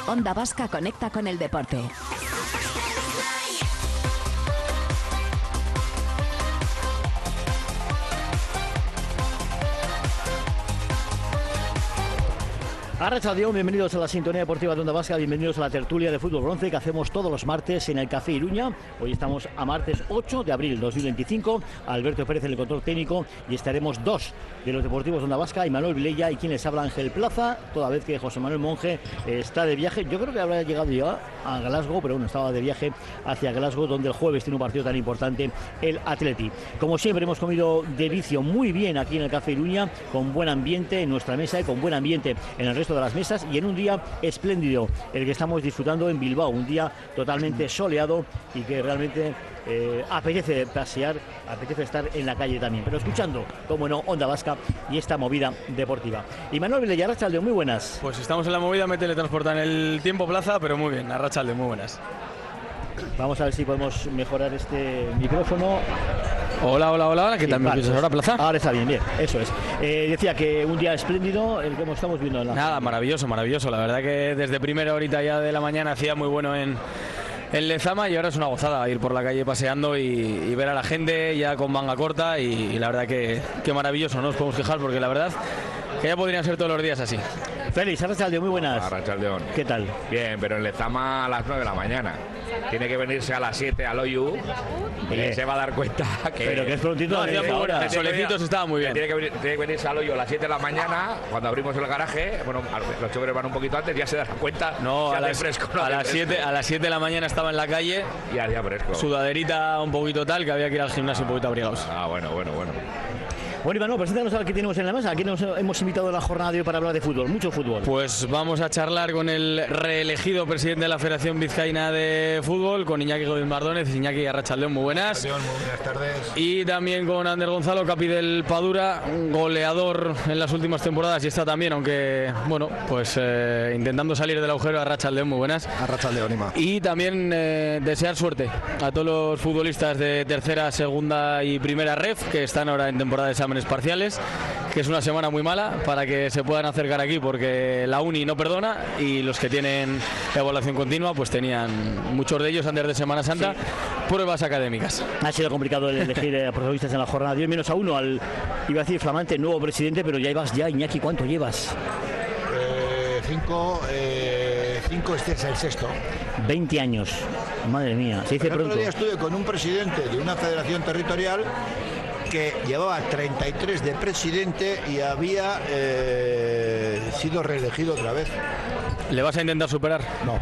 Onda Vasca conecta con el deporte. Arratsaldeón, bienvenidos a la sintonía deportiva de Onda Vasca, bienvenidos a la tertulia de fútbol bronce que hacemos todos los martes en el Café Iruña. Hoy estamos a martes 8 de abril 2025, Alberto Pérez en el control técnico y estaremos dos de los deportivos de Onda Vasca, Imanol Vilella y quien les habla, Ángel Plaza, toda vez que José Manuel Monge está de viaje. Yo creo que habrá llegado ya a Glasgow, pero bueno, estaba de viaje hacia Glasgow, donde el jueves tiene un partido tan importante, el Atleti. Como siempre, hemos comido de vicio muy bien aquí en el Café Iruña, con buen ambiente en nuestra mesa y con buen ambiente en el resto de las mesas, y en un día espléndido el que estamos disfrutando en Bilbao, un día totalmente soleado y que realmente apetece pasear, apetece estar en la calle también, pero escuchando, como no, Onda Vasca y esta movida deportiva. Imanol Vilella, arratsaldeón, muy buenas. Pues estamos en la movida, me teletransportan el tiempo Plaza, pero muy bien, arratsaldeón, muy buenas. Vamos a ver si podemos mejorar este micrófono. Hola, ¿qué tal? ¿Me Vale, escuchas ahora, Plaza? Ahora está bien, eso es. Decía que un día espléndido el que estamos viendo en la... Nada, maravilloso, la verdad que desde primera horita ya de la mañana hacía muy bueno en Lezama y ahora es una gozada ir por la calle paseando y ver a la gente ya con manga corta y la verdad que maravilloso, no os podemos quejar porque la verdad que ya podrían ser todos los días así. Félix, arratsaldeón, muy buenas. Arratsaldeón. ¿Qué tal? Bien, pero en Lezama a las 9 de la mañana. Tiene que venirse a las 7 al Oyu y se va a dar cuenta que... Pero que es prontito. No, hacía muy buena, el solecito estaba muy bien. Tiene que venirse al Oyu a las 7 de la mañana, cuando abrimos el garaje. Bueno, los choferes van un poquito antes, ya se darán cuenta. No, a las 7 de la mañana estaba en la calle. Y hacía fresco. Sudaderita un poquito tal, que había que ir al gimnasio un poquito abrigados. Bueno. Bueno, Iván, preséntanos a ver qué tenemos en la mesa. Aquí nos hemos invitado a la jornada de hoy para hablar de fútbol, mucho fútbol. Pues vamos a charlar con el reelegido presidente de la Federación Vizcaína de Fútbol, con Iñaki Godín Bardónez. Iñaki, arratsaldeón, muy buenas. Muy buenas tardes. Y también con Ander Gonzalo, capi del Padura, un goleador en las últimas temporadas y está también, aunque, bueno, pues intentando salir del agujero. Arratsaldeón, muy buenas. Arratsaldeón, Ima. Y también desear suerte a todos los futbolistas de tercera, segunda y primera ref que están ahora en temporada de exámenes parciales, que es una semana muy mala para que se puedan acercar aquí porque la uni no perdona y los que tienen evaluación continua pues tenían, muchos de ellos antes de Semana Santa, pruebas académicas. Ha sido complicado elegir a protagonistas en la jornada de hoy, menos a uno, iba a decir flamante nuevo presidente, pero ya ibas ya, Iñaki, ¿cuánto llevas? 5, este es el sexto. 20 años, madre mía, se dice el pronto. otro día estuve con un presidente de una federación territorial que llevaba 33 de presidente y había sido reelegido otra vez. ¿Le vas a intentar superar? No.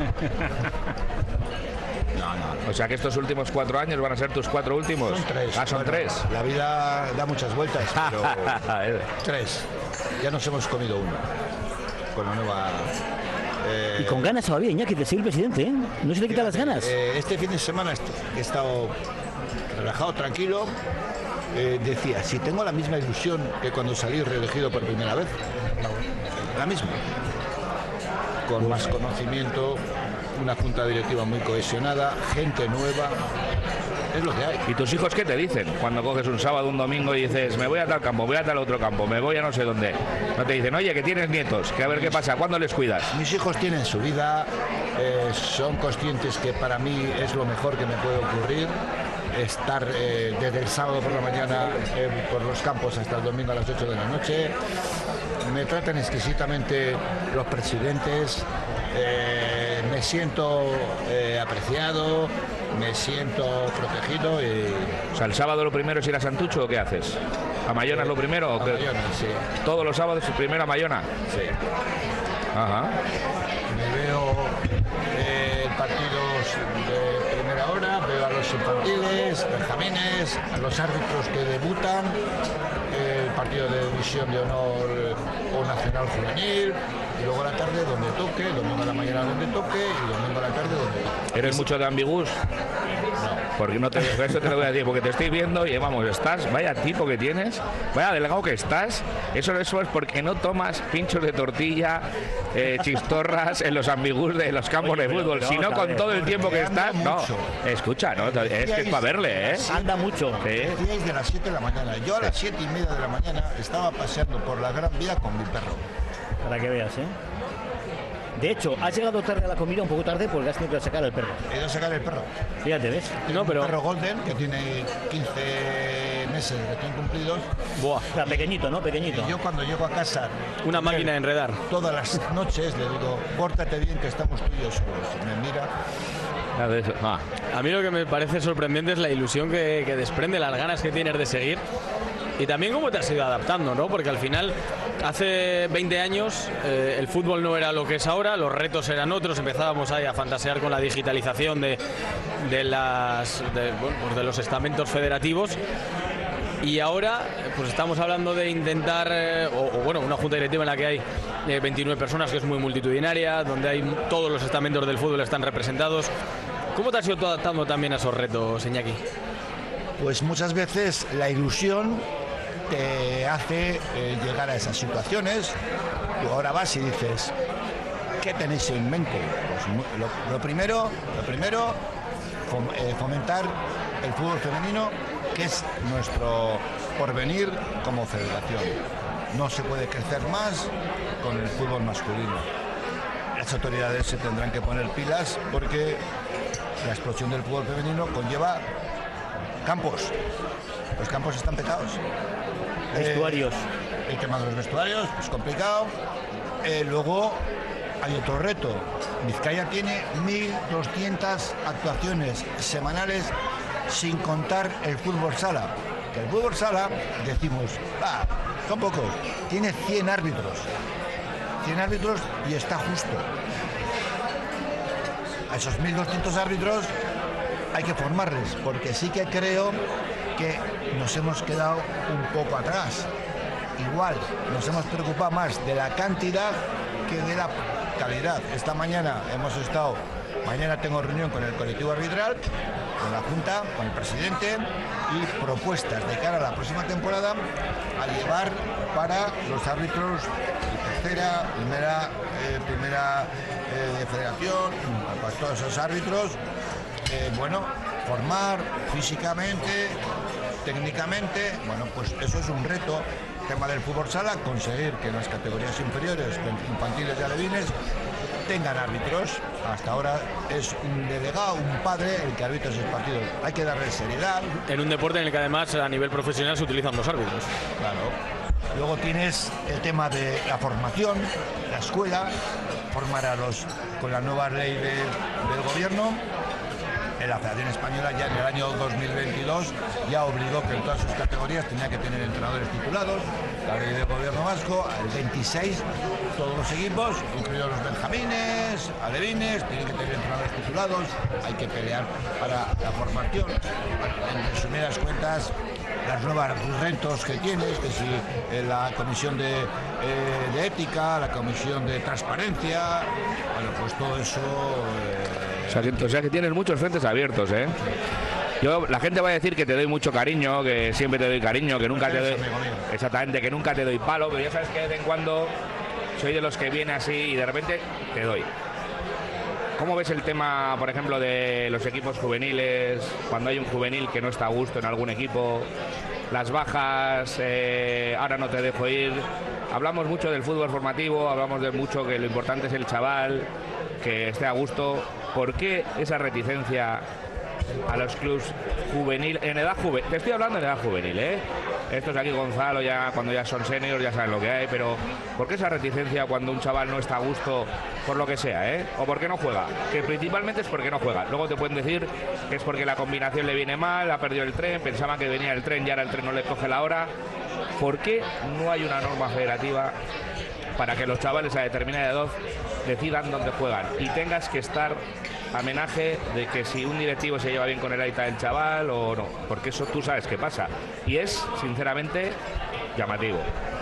O sea que estos últimos 4 años van a ser tus 4 últimos. Son 3. Son 3. La vida da muchas vueltas, pero 3. Ya nos hemos comido uno con la nueva... Y con ganas todavía, Iñaki, de seguir presidente, ¿eh? No se te quitan las ganas. Este fin de semana he estado relajado, tranquilo. Decía, si tengo la misma ilusión que cuando salí reelegido por primera vez, la misma, con más conocimiento, una junta directiva muy cohesionada, gente nueva, es lo que hay. ¿Y tus hijos qué te dicen cuando coges un sábado, un domingo y dices, me voy a tal campo, voy a tal otro campo, me voy a no sé dónde? No te dicen, oye, que tienes nietos, que a ver qué pasa, ¿cuándo les cuidas? Mis hijos tienen su vida, son conscientes que para mí es lo mejor que me puede ocurrir. Estar desde el sábado por la mañana por los campos hasta el domingo a las 8 de la noche. Me tratan exquisitamente los presidentes, me siento apreciado, me siento protegido. O sea, ¿el sábado lo primero es ir a Santucho o qué haces? ¿A Mayona es lo primero? A Mayona, sí. ¿Todos los sábados primero a Mayona? Sí. Ajá. Me veo partidos de primera hora, veo a los infantiles, benjamines, a los árbitros que debutan, el partido de división de honor o nacional juvenil, y luego a la tarde donde toque, domingo a la mañana donde toque y domingo a la tarde donde toque. ¿Eres mucho de ambigus? No. Porque no te, eso te lo voy a decir, porque te estoy viendo y vamos, estás, vaya tipo que tienes, vaya delgado que estás. Eso es porque no tomas pinchos de tortilla, chistorras en los ambigus de los campos de fútbol, sino con todo el tiempo que estás. No, escucha, no, es que es para verle, ¿eh? Anda mucho. Decíais de las 7 de la mañana. Yo a las 7:30 de la mañana estaba paseando por la Gran Vía con mi perro. Para que veas, ¿eh? De hecho, has llegado tarde a la comida, un poco tarde, porque has tenido que sacar al perro. He ido a sacar el perro. Fíjate, ¿ves? Tengo un perro Golden que tiene 15 meses recién cumplidos. Buah. O sea, pequeñito, ¿no? Pequeñito. Y yo cuando llego a casa, Una máquina de enredar. todas las noches le digo, pórtate bien que estamos tú y yo solos. Y me mira. A mí lo que me parece sorprendente es la ilusión que desprende, las ganas que tienes de seguir y también cómo te has ido adaptando, ¿no? Porque al final, hace 20 años, el fútbol no era lo que es ahora, los retos eran otros, empezábamos ahí a fantasear con la digitalización de los estamentos federativos. Y ahora pues estamos hablando de intentar, una junta directiva en la que hay 29 personas, que es muy multitudinaria, donde hay todos los estamentos del fútbol están representados. ¿Cómo te has ido adaptando también a esos retos, Iñaki? Pues muchas veces la ilusión te hace llegar a esas situaciones. Tú ahora vas y dices, ¿qué tenéis en mente? Pues lo primero, fomentar el fútbol femenino, que es nuestro porvenir como federación. No se puede crecer más con el fútbol masculino. Las autoridades se tendrán que poner pilas porque la explosión del fútbol femenino conlleva campos. Los campos están petados. Vestuarios. El tema de los vestuarios es complicado. Luego hay otro reto. Vizcaya tiene 1.200 actuaciones semanales sin contar el fútbol sala. Que el fútbol sala, decimos, son pocos. Tiene 100 árbitros. 100 árbitros y está justo. A esos 1.200 árbitros hay que formarles, porque sí que creo que nos hemos quedado un poco atrás. Igual nos hemos preocupado más de la cantidad que de la calidad. Esta mañana mañana tengo reunión con el colectivo arbitral, con la Junta, con el presidente, y propuestas de cara a la próxima temporada a llevar para los árbitros de tercera, primera de federación, para todos esos árbitros, formar físicamente, técnicamente. Pues eso es un reto. Tema del fútbol sala, conseguir que en las categorías inferiores, infantiles y alevines, tengan árbitros. Hasta ahora es un delegado, un padre el que arbitra esos partidos. Hay que darle seriedad. En un deporte en el que además a nivel profesional se utilizan los árbitros. Claro. Luego tienes el tema de la formación, la escuela, formar con la nueva ley del gobierno. La Federación Española ya en el año 2022 ya obligó que en todas sus categorías tenía que tener entrenadores titulados. La ley del gobierno vasco, el 26, todos los equipos, incluidos los benjamines, alevines, tienen que tener entrenadores titulados. Hay que pelear para la formación. En resumidas cuentas, las nuevas retos que tienes, que si la comisión de ética, la comisión de transparencia, pues todo eso... O sea que tienes muchos frentes abiertos, ¿eh? La gente va a decir que te doy mucho cariño, que siempre te doy cariño, que nunca te doy... Exactamente, que nunca te doy palo, pero ya sabes que de vez en cuando soy de los que viene así y de repente te doy. ¿Cómo ves el tema, por ejemplo, de los equipos juveniles, cuando hay un juvenil que no está a gusto en algún equipo, las bajas, ahora no te dejo ir? Hablamos mucho del fútbol formativo, hablamos de mucho que lo importante es el chaval, que esté a gusto. ¿Por qué esa reticencia a los clubes juvenil, en edad juvenil? Te estoy hablando en edad juvenil, ¿eh? Estos aquí, Gonzalo, ya cuando ya son seniors ya saben lo que hay, pero ¿por qué esa reticencia cuando un chaval no está a gusto por lo que sea, ¿eh? O por qué no juega, que principalmente es porque no juega. Luego te pueden decir que es porque la combinación le viene mal, ha perdido el tren, pensaban que venía el tren y ahora el tren no le coge la hora. ¿Por qué no hay una norma federativa para que los chavales a determinada edad decidan dónde juegan y tengas que estar a menaje de que si un directivo se lleva bien con el aita del chaval o no? Porque eso tú sabes qué pasa y es sinceramente llamativo.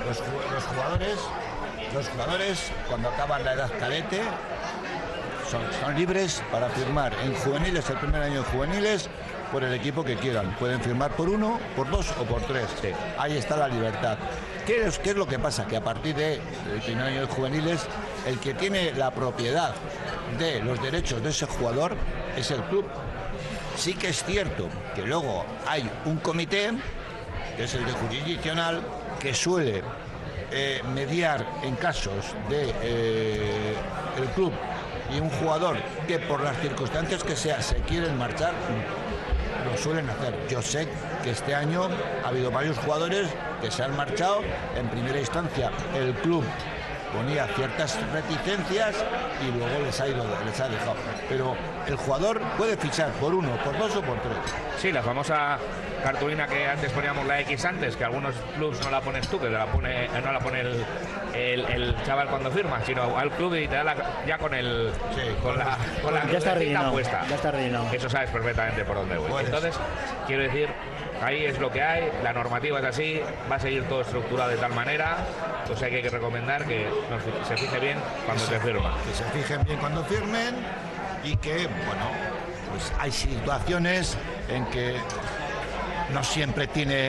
Los jugadores cuando acaban la edad cadete son libres para firmar en juveniles, el primer año de juveniles, por el equipo que quieran. Pueden firmar por 1, por 2 o por 3. Sí. Ahí está la libertad. ¿Qué es lo que pasa? Que a partir del primer año de juveniles, el que tiene la propiedad de los derechos de ese jugador es el club. Sí que es cierto que luego hay un comité, que es el de jurisdiccional, que suele mediar en casos de el club y un jugador que por las circunstancias que sea se quieren marchar, lo suelen hacer. Yo sé que este año ha habido varios jugadores que se han marchado. En primera instancia el club ponía ciertas reticencias y luego les ha dejado. Pero el jugador puede fichar por 1, por 2 o por 3. Sí, la famosa cartulina que antes poníamos la X antes, que algunos clubs no la pones tú, que no la pone el chaval cuando firma, sino al club y te da ya con la ya está rellenado, puesta. Ya está rellenado. Eso sabes perfectamente por dónde voy. Pues. Entonces, quiero decir, ahí es lo que hay, la normativa es así, va a seguir todo estructurado de tal manera, pues hay que recomendar que se fije bien cuando se firma. Que se fijen bien cuando firmen y que, bueno, pues hay situaciones en que no siempre tiene,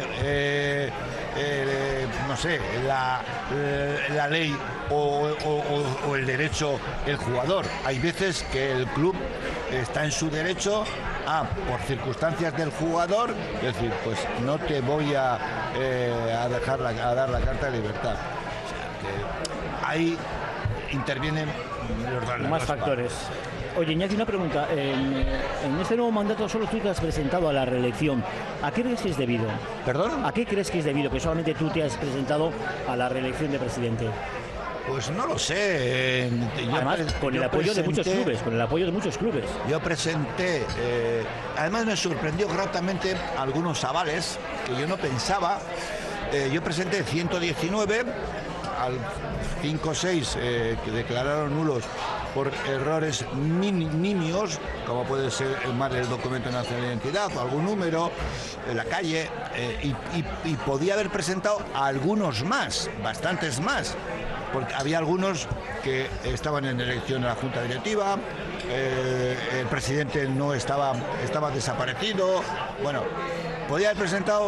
no sé, la ley o el derecho el jugador. Hay veces que el club está en su derecho por circunstancias del jugador, es decir, pues no te voy a dar la carta de libertad. O sea, que ahí intervienen Más factores. Oye, Iñaki, una pregunta. En este nuevo mandato solo tú te has presentado a la reelección. ¿A qué crees que es debido? ¿Perdón? ¿A qué crees que es debido que solamente tú te has presentado a la reelección de presidente? Pues no lo sé. Además, con el apoyo de muchos clubes. Yo presenté, además me sorprendió gratamente algunos avales que yo no pensaba. Yo presenté 119, al 5 o 6 que declararon nulos por errores nimios, como puede ser el documento nacional de identidad o algún número en la calle, y podía haber presentado a algunos más, bastantes más, porque había algunos que estaban en elección a la Junta Directiva, el presidente no estaba desaparecido. Bueno, podía haber presentado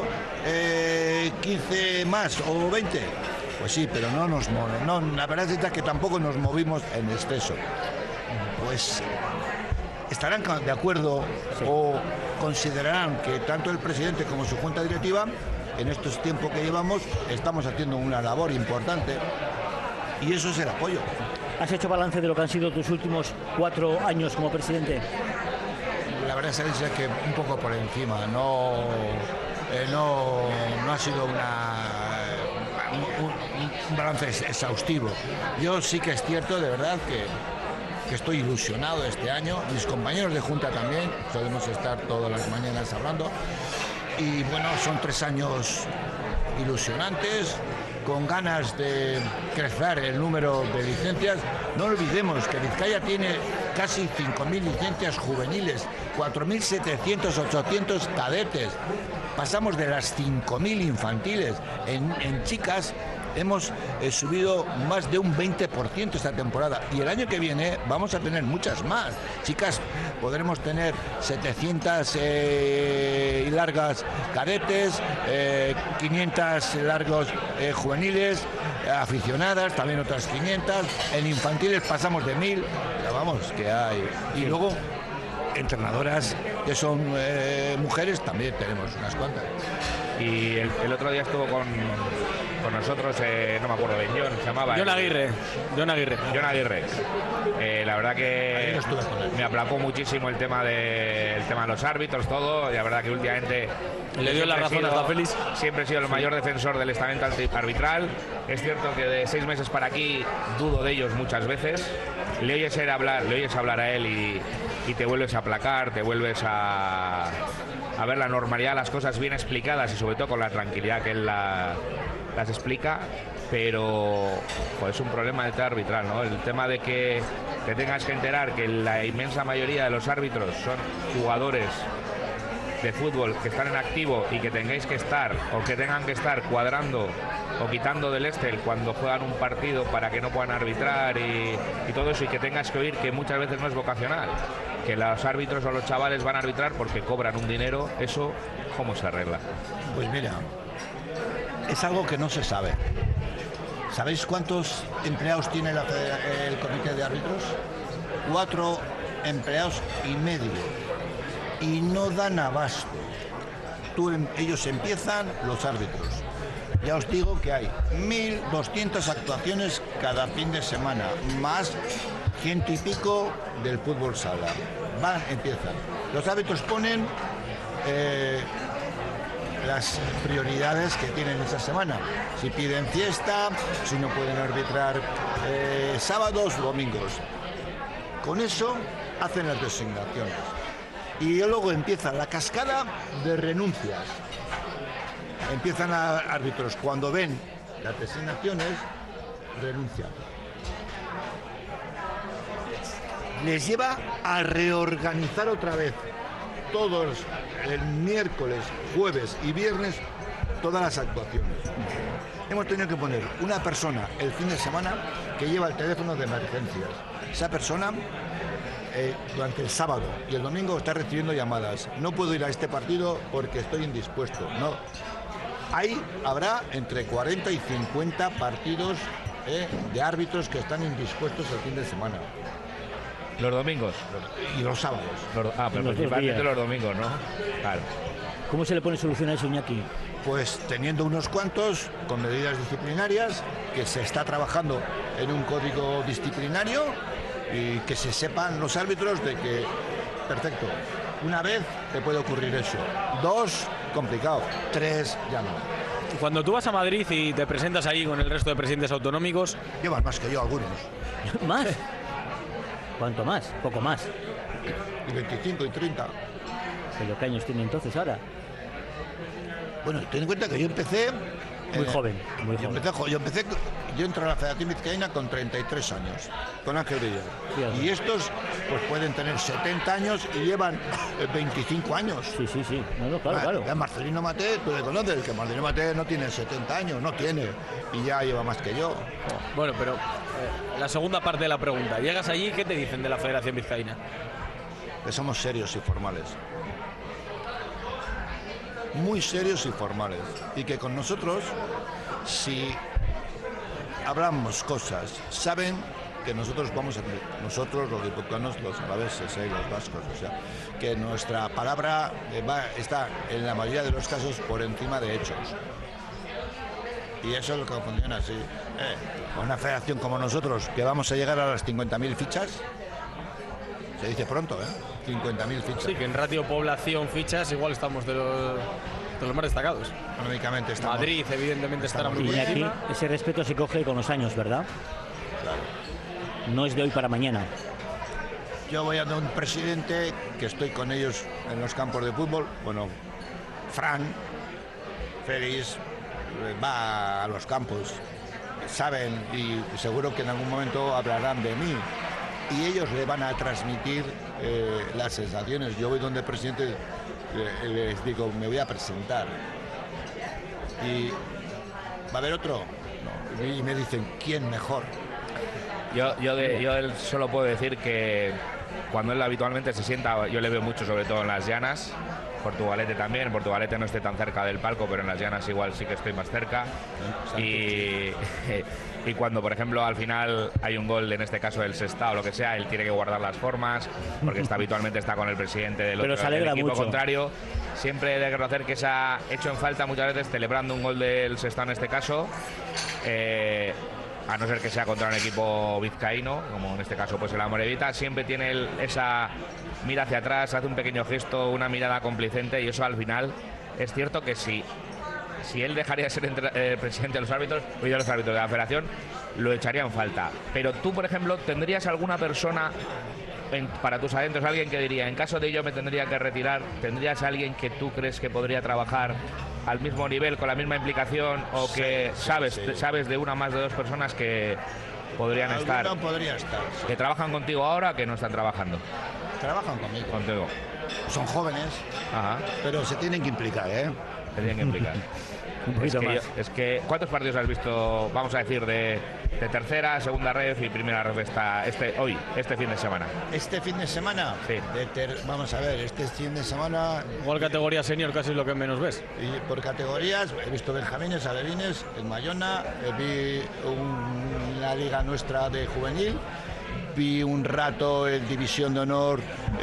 15 más o 20. Pues sí, pero no, la verdad es que tampoco nos movimos en exceso. Pues estarán de acuerdo, sí, o considerarán que tanto el presidente como su junta directiva, en estos tiempos que llevamos, estamos haciendo una labor importante, y eso es el apoyo. ¿Has hecho balance de lo que han sido tus últimos 4 años como presidente? La verdad es que un poco por encima, no ha sido un balance exhaustivo. Yo sí que es cierto, de verdad, que estoy ilusionado este año. Mis compañeros de junta también, podemos estar todas las mañanas hablando. Y bueno, son 3 años ilusionantes, con ganas de crecer el número de licencias. No olvidemos que Vizcaya tiene casi 5.000 licencias juveniles, 4.700, 800 cadetes. Pasamos de las 5.000 infantiles. En chicas hemos subido más de un 20% esta temporada, y el año que viene vamos a tener muchas más. Chicas, podremos tener 700 y largas cadetes, 500 largos juveniles, aficionadas, también otras 500. En infantiles pasamos de 1.000, pero vamos, que hay. Y luego entrenadoras que son mujeres, también tenemos unas cuantas. Y el otro día estuvo con nosotros, no me acuerdo de John, se llamaba John Aguirre. La verdad que me aplacó muchísimo el tema de los árbitros, todo, y la verdad que últimamente le dio la razón a Félix. Siempre he sido el mayor defensor del estamento arbitral. Es cierto que de 6 meses para aquí dudo de ellos muchas veces. Le oyes hablar a él y te vuelves a aplacar, te vuelves a ver la normalidad, las cosas bien explicadas y sobre todo con la tranquilidad que él las explica. Pero es un problema del tema arbitral, ¿no? El tema de que te tengas que enterar que la inmensa mayoría de los árbitros son jugadores de fútbol que están en activo y que tengáis que estar o que tengan que estar cuadrando o quitando del Excel cuando juegan un partido para que no puedan arbitrar y todo eso, y que tengas que oír que muchas veces no es vocacional, que los árbitros o los chavales van a arbitrar porque cobran un dinero. Eso, ¿cómo se arregla? Pues mira, es algo que no se sabe. ¿Sabéis cuántos empleados tiene el comité de árbitros? 4 empleados y medio. Y no dan abasto. Ellos empiezan, los árbitros. Ya os digo que hay 1.200 actuaciones cada fin de semana, más 100 y pico del fútbol sala. Empiezan. Los árbitros ponen las prioridades que tienen esa semana. Si piden fiesta, si no pueden arbitrar sábados, domingos. Con eso hacen las designaciones. Y luego empieza la cascada de renuncias. Empiezan a árbitros, cuando ven las designaciones, renuncian. Les lleva a reorganizar otra vez todos el miércoles, jueves y viernes todas las actuaciones. Hemos tenido que poner una persona el fin de semana que lleva el teléfono de emergencias. Esa persona durante el sábado y el domingo está recibiendo llamadas. No puedo ir a este partido porque estoy indispuesto. No. Ahí habrá entre 40 y 50 partidos de árbitros que están indispuestos el fin de semana. Los domingos. Y los sábados. Pero principalmente los domingos, ¿no? Claro. ¿Cómo se le pone solución a eso, Iñaki? Pues teniendo unos cuantos con medidas disciplinarias, que se está trabajando en un código disciplinario y que se sepan los árbitros de que, perfecto, una vez te puede ocurrir eso, 2, complicado, 3, ya no. Cuando tú vas a Madrid y te presentas ahí con el resto de presidentes autonómicos... Llevan más que yo algunos. ¿Más? ¿Cuánto más? Poco más. Y 25 y 30. ¿Pero qué años tiene entonces ahora? Bueno, ten en cuenta que yo empecé... Muy joven, muy joven. Yo entré a la Federación Vizcaína con 33 años, con Ángel Villar. Sí, y estos pues pueden tener 70 años y llevan 25 años. Sí. No, claro. Marcelino Maté, tú le conoces, que Marcelino Maté no tiene 70 años, no tiene, y ya lleva más que yo. Bueno, pero la segunda parte de la pregunta. Llegas allí, ¿qué te dicen de la Federación Vizcaína? Que somos serios y formales. Muy serios y formales. Y que con nosotros, si hablamos cosas, saben que nosotros vamos a cumplir. Nosotros, los guipuzcoanos, los alaveses, los vascos, o sea, que nuestra palabra está en la mayoría de los casos por encima de hechos. Y eso es lo que funciona así. Con una federación como nosotros, que vamos a llegar a las 50.000 fichas, se dice pronto, 50.000 fichas. Sí, que en ratio población fichas igual estamos de los más destacados. Económicamente estamos... Madrid, evidentemente, estará muy Y aquí bien. ese respeto se coge con los años, ¿verdad? Claro. No es de hoy para mañana. Yo voy a dar un presidente que estoy con ellos en los campos de fútbol. Bueno, Fran, Félix, va a los campos. Saben y seguro que en algún momento hablarán de mí. Y ellos le van a transmitir las sensaciones. Yo voy donde el presidente les digo, me voy a presentar. Y ¿va a haber otro? No. Y me dicen, ¿quién mejor? Yo solo puedo decir que cuando él habitualmente se sienta, yo le veo mucho, sobre todo en las llanas. Portugalete también, en Portugalete no estoy tan cerca del palco, pero en las llanas igual sí que estoy más cerca. Y cuando, por ejemplo, al final hay un gol, en este caso del Sestao o lo que sea, él tiene que guardar las formas, porque habitualmente está con el presidente del equipo mucho. contrario. Siempre he de reconocer que se ha hecho en falta muchas veces celebrando un gol del Sestao en este caso. A no ser que sea contra un equipo vizcaíno, como en este caso pues el Amorebieta, siempre tiene esa mira hacia atrás, hace un pequeño gesto, una mirada complicente, y eso al final es cierto que si él dejaría de ser presidente de los árbitros, o de los árbitros de la federación, lo echaría en falta. Pero tú, por ejemplo, ¿tendrías alguna persona para tus adentros, alguien que diría, en caso de ello me tendría que retirar, tendrías a alguien que tú crees que podría trabajar al mismo nivel, con la misma implicación, o que sabes de una más de dos personas que podrían estar, podría estar, sí. Que trabajan contigo ahora, que no están trabajando? Trabajan conmigo. Contigo. Son jóvenes, Ajá. pero se tienen que implicar, Se tienen que implicar. Un poquito más. Es que, ¿cuántos partidos has visto, vamos a decir, de tercera, segunda ref y primera ref este fin de semana? Este fin de semana, sí. Vamos a ver, este fin de semana... Igual categoría senior casi es lo que menos ves. Y por categorías, he visto benjamines, alevines, el Mayona, vi una liga nuestra de juvenil, vi un rato en División de Honor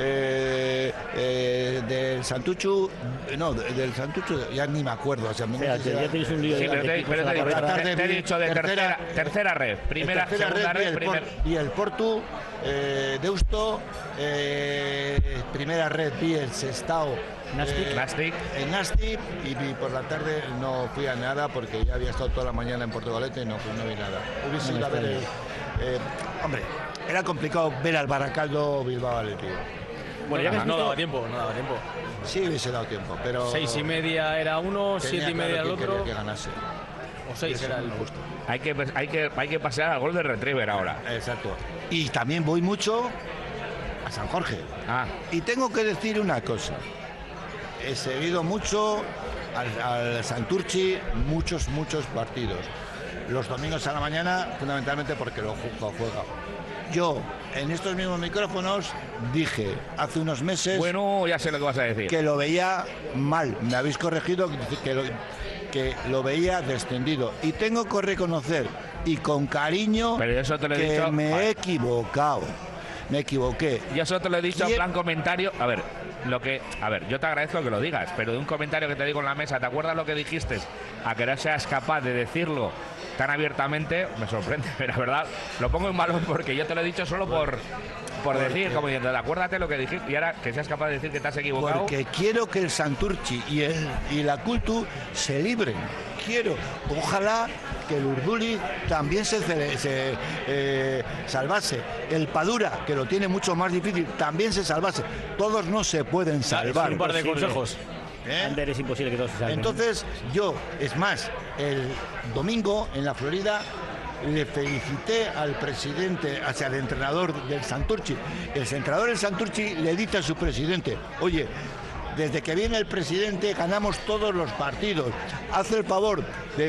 del Santuchu, del Santuchu ya ni me acuerdo. O sea, ya tenéis un lío de te he dicho de tercera red, primera, segunda red, vi el Portu, Deusto, primera red vi el Sestao, Nastic. en Nastic, y por la tarde no fui a nada porque ya había estado toda la mañana en Portugalete y no vi nada. Hubiese ido a ver hombre, era complicado ver al Baracaldo Bilbao Athletic. Bueno, ya no daba tiempo. Sí hubiese dado tiempo, pero 6:30 era uno, 7:30 era el otro. Que ganase. O 6 era el justo. Hay que pasear al gol de Retriever ahora. Exacto. Y también voy mucho a San Jorge. Y tengo que decir una cosa. He seguido mucho al Santurchi, muchos partidos. Los domingos a la mañana, fundamentalmente porque lo juega. Yo, en estos mismos micrófonos, dije hace unos meses... Bueno, ya sé lo que vas a decir. Que lo veía mal. Me habéis corregido que lo veía descendido. Y tengo que reconocer, y con cariño, pero eso te lo he dicho, me he equivocado. Me equivoqué. Yo eso te lo he dicho en plan comentario. A ver, yo te agradezco que lo digas, pero de un comentario que te digo en la mesa, ¿te acuerdas lo que dijiste? A que no seas capaz de decirlo tan abiertamente, me sorprende, pero la verdad, lo pongo en valor porque yo te lo he dicho solo por decir, como diciendo, acuérdate lo que dijiste y ahora que seas capaz de decir que te has equivocado. Porque quiero que el Santurchi y la Cultu se libren. Ojalá que el Urduli también se salvase. El Padura, que lo tiene mucho más difícil, también se salvase. Todos no se pueden salvar. Un par de consejos. Ander, es imposible que todos se salven. Entonces, es más, el domingo en la Florida le felicité al presidente, hacia el entrenador del Santurchi. El entrenador del Santurchi le dice a su presidente: oye, desde que viene el presidente ganamos todos los partidos. Haz el favor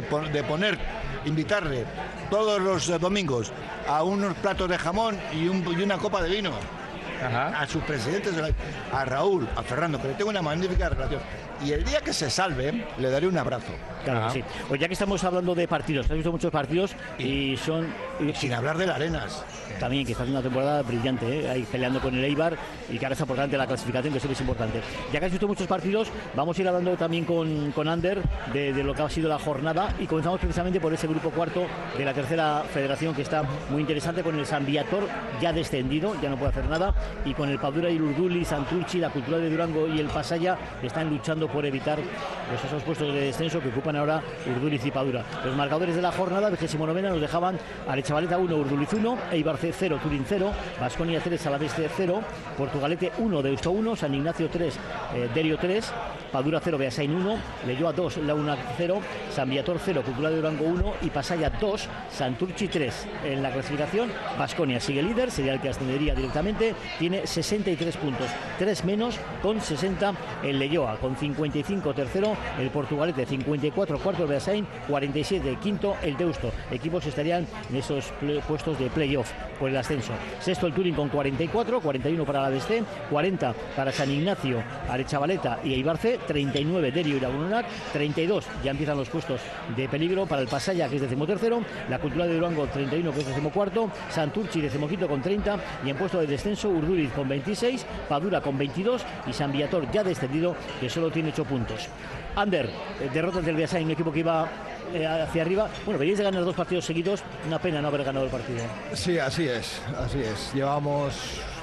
de invitarle todos los domingos a unos platos de jamón y una copa de vino. Ajá. A sus presidentes, a Raúl, a Fernando, que le tengo una magnífica relación. Y el día que se salve, le daré un abrazo. Claro que sí. Oye, ya que estamos hablando de partidos, has visto muchos partidos y son... Sin hablar de las Arenas. También, que está haciendo una temporada brillante, ahí peleando con el Eibar, y que ahora está por delante la clasificación, que siempre es importante. Ya que has visto muchos partidos, vamos a ir hablando también con Ander de lo que ha sido la jornada, y comenzamos precisamente por ese grupo cuarto de la tercera federación, que está muy interesante, con el San Viator ya descendido, ya no puede hacer nada, y con el Padura y el Urduli, Santurchi, la Cultural de Durango y el Pasaya, que están luchando por evitar esos puestos de descenso que ocupan ahora Urduliz y Padura. Los marcadores de la jornada, 29ª, nos dejaban Aretxabaleta 1, Urduliz 1, Eibar C 0, Turín 0, Baskonia 3, Alavés 0, Portugalete 1, Deusto 1, San Ignacio 3, Derio 3, Padura 0, Beasain 1, Leioa 2, Launa 0, San Viator 0, Cultural de Durango 1 y Pasaya 2, Santurchi 3. En la clasificación, Baskonia sigue líder, sería el que ascendería directamente, tiene 63 puntos, 3 menos, con 60 el Leioa, con 55 tercero, el Portugalete 54 cuarto, el Beasain 47 quinto, el Deusto. Equipos estarían en esos puestos de playoff por el ascenso. Sexto el Turín con 44, 41 para la BC, 40 para San Ignacio, Aretxabaleta y Eibar C, 39 Derio y Lagunonac, 32 ya empiezan los puestos de peligro para el Pasaya, que es 13º, la Cultural de Durango 31, que es 14º, Santurchi 15º con 30, y en puesto de descenso Urduliz con 26, Padura con 22 y San Viator ya descendido, que solo tiene 8 puntos. Ander, derrotas del Beasain, un equipo que iba hacia arriba. Bueno, veníais de ganar 2 partidos seguidos, una pena no haber ganado el partido. Sí, así es. Llevamos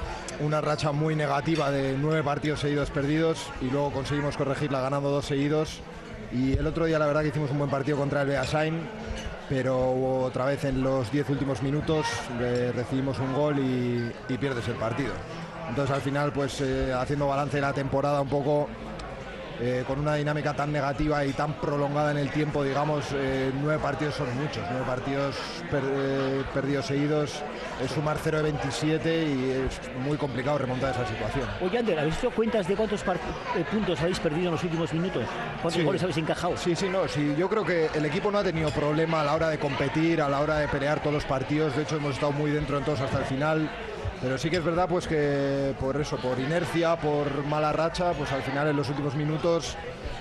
una racha muy negativa de 9 partidos seguidos perdidos y luego conseguimos corregirla ganando 2 seguidos. Y el otro día la verdad que hicimos un buen partido contra el Beasain, pero otra vez en los 10 últimos minutos recibimos un gol y pierdes el partido. Entonces al final, pues haciendo balance de la temporada un poco, con una dinámica tan negativa y tan prolongada en el tiempo, digamos, 9 partidos son muchos, 9 partidos perdidos seguidos, es sumar 0 de 27 y es muy complicado remontar esa situación. Oye, Ander, ¿habéis hecho cuentas de cuántos puntos habéis perdido en los últimos minutos? ¿Cuántos goles habéis encajado? Sí, yo creo que el equipo no ha tenido problema a la hora de competir, a la hora de pelear todos los partidos, de hecho hemos estado muy dentro en todos hasta el final. Pero sí que es verdad pues que por inercia, por mala racha, pues al final en los últimos minutos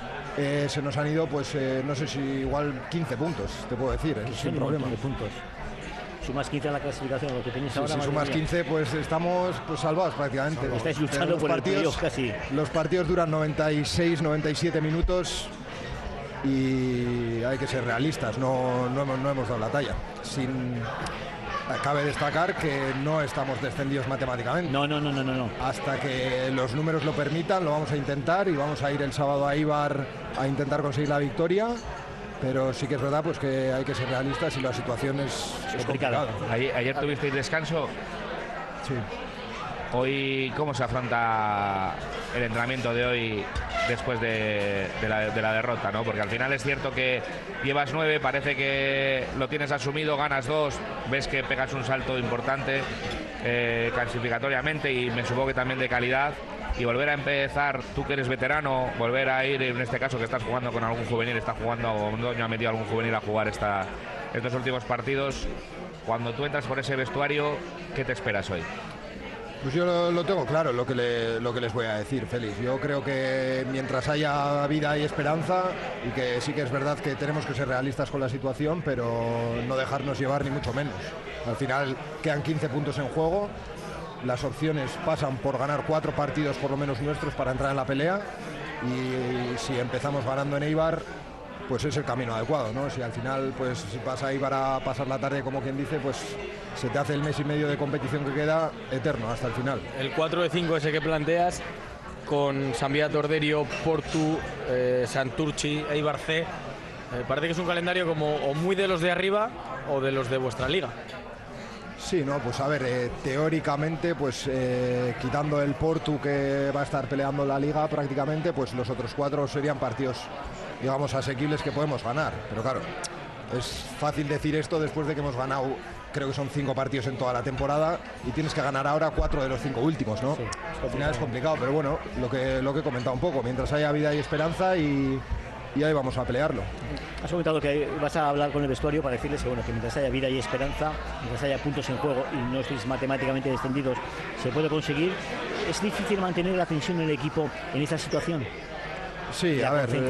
se nos han ido, pues no sé si igual 15 puntos, te puedo decir, sin problema. Puntos. sumas 15 a la clasificación, lo que tenéis ahora. Si sumas 15, pues estamos pues salvados prácticamente. Estáis luchando por el playoff casi. Los partidos duran 96, 97 minutos y hay que ser realistas, no hemos dado la talla. Cabe destacar que no estamos descendidos matemáticamente. No. Hasta que los números lo permitan, lo vamos a intentar y vamos a ir el sábado a Eibar a intentar conseguir la victoria. Pero sí que es verdad pues que hay que ser realistas y la situación es complicada. Ayer tuvisteis descanso. Sí. Hoy, ¿cómo se afronta el entrenamiento de hoy después de la derrota, ¿no? Porque al final es cierto que llevas 9, parece que lo tienes asumido, ganas 2, ves que pegas un salto importante clasificatoriamente y me supongo que también de calidad. Y volver a empezar, tú que eres veterano, volver a ir, en este caso que estás jugando con algún juvenil, está jugando, o Doño ha metido algún juvenil a jugar estos últimos partidos. Cuando tú entras por ese vestuario, ¿qué te esperas hoy? Pues yo lo tengo claro, lo que les voy a decir, Félix. Yo creo que mientras haya vida hay esperanza y que sí que es verdad que tenemos que ser realistas con la situación, pero no dejarnos llevar ni mucho menos. Al final quedan 15 puntos en juego. Las opciones pasan por ganar 4 partidos por lo menos nuestros para entrar en la pelea y si empezamos ganando en Eibar pues es el camino adecuado, ¿no? Si al final pues si vas a Eibar a pasar la tarde como quien dice, pues se te hace el mes y medio de competición que queda eterno hasta el final. El 4 de 5 ese que planteas con San Vía Torderio, Portu, Santurchi, Eibar C, parece que es un calendario como o muy de los de arriba o de los de vuestra liga. Sí, no, pues a ver, teóricamente, pues quitando el Portu que va a estar peleando la liga prácticamente, pues los otros 4 serían partidos, digamos, asequibles que podemos ganar. Pero claro, es fácil decir esto después de que hemos ganado, creo que son 5 partidos en toda la temporada y tienes que ganar ahora 4 de los 5 últimos, ¿no? Sí, al final es complicado, pero bueno, lo que he comentado un poco, mientras haya vida y esperanza y ahí vamos a pelearlo. Has comentado que vas a hablar con el vestuario para decirles que, bueno, que mientras haya vida y esperanza, mientras haya puntos en juego y no estéis matemáticamente descendidos, se puede conseguir. ¿Es difícil mantener la tensión en el equipo en esta situación? Sí, a ver,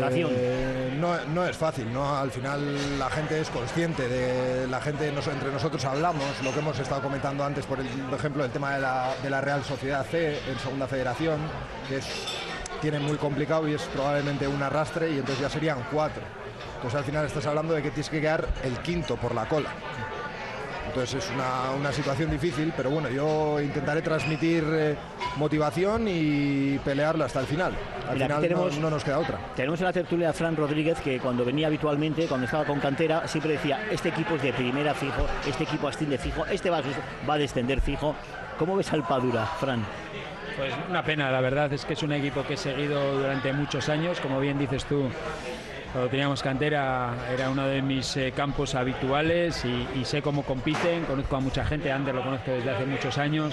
no es fácil, ¿no? Al final la gente es consciente de la gente, entre nosotros hablamos, lo que hemos estado comentando antes, por ejemplo, el tema de la Real Sociedad C en Segunda Federación, que tienen muy complicado y es probablemente un arrastre y entonces ya serían 4. Entonces al final estás hablando de que tienes que quedar el 5º por la cola. Entonces es una situación difícil, pero bueno, yo intentaré transmitir motivación y pelearlo hasta el final. Al final no nos queda otra. Tenemos en la tertulia a Fran Rodríguez, que cuando venía habitualmente, cuando estaba con cantera, siempre decía, este equipo es de primera fijo, este equipo asciende fijo, este va a descender fijo. ¿Cómo ves al Padura, Fran? Pues una pena, la verdad es que es un equipo que he seguido durante muchos años, como bien dices tú. Cuando teníamos cantera era uno de mis campos habituales y sé cómo compiten, conozco a mucha gente, Ander lo conozco desde hace muchos años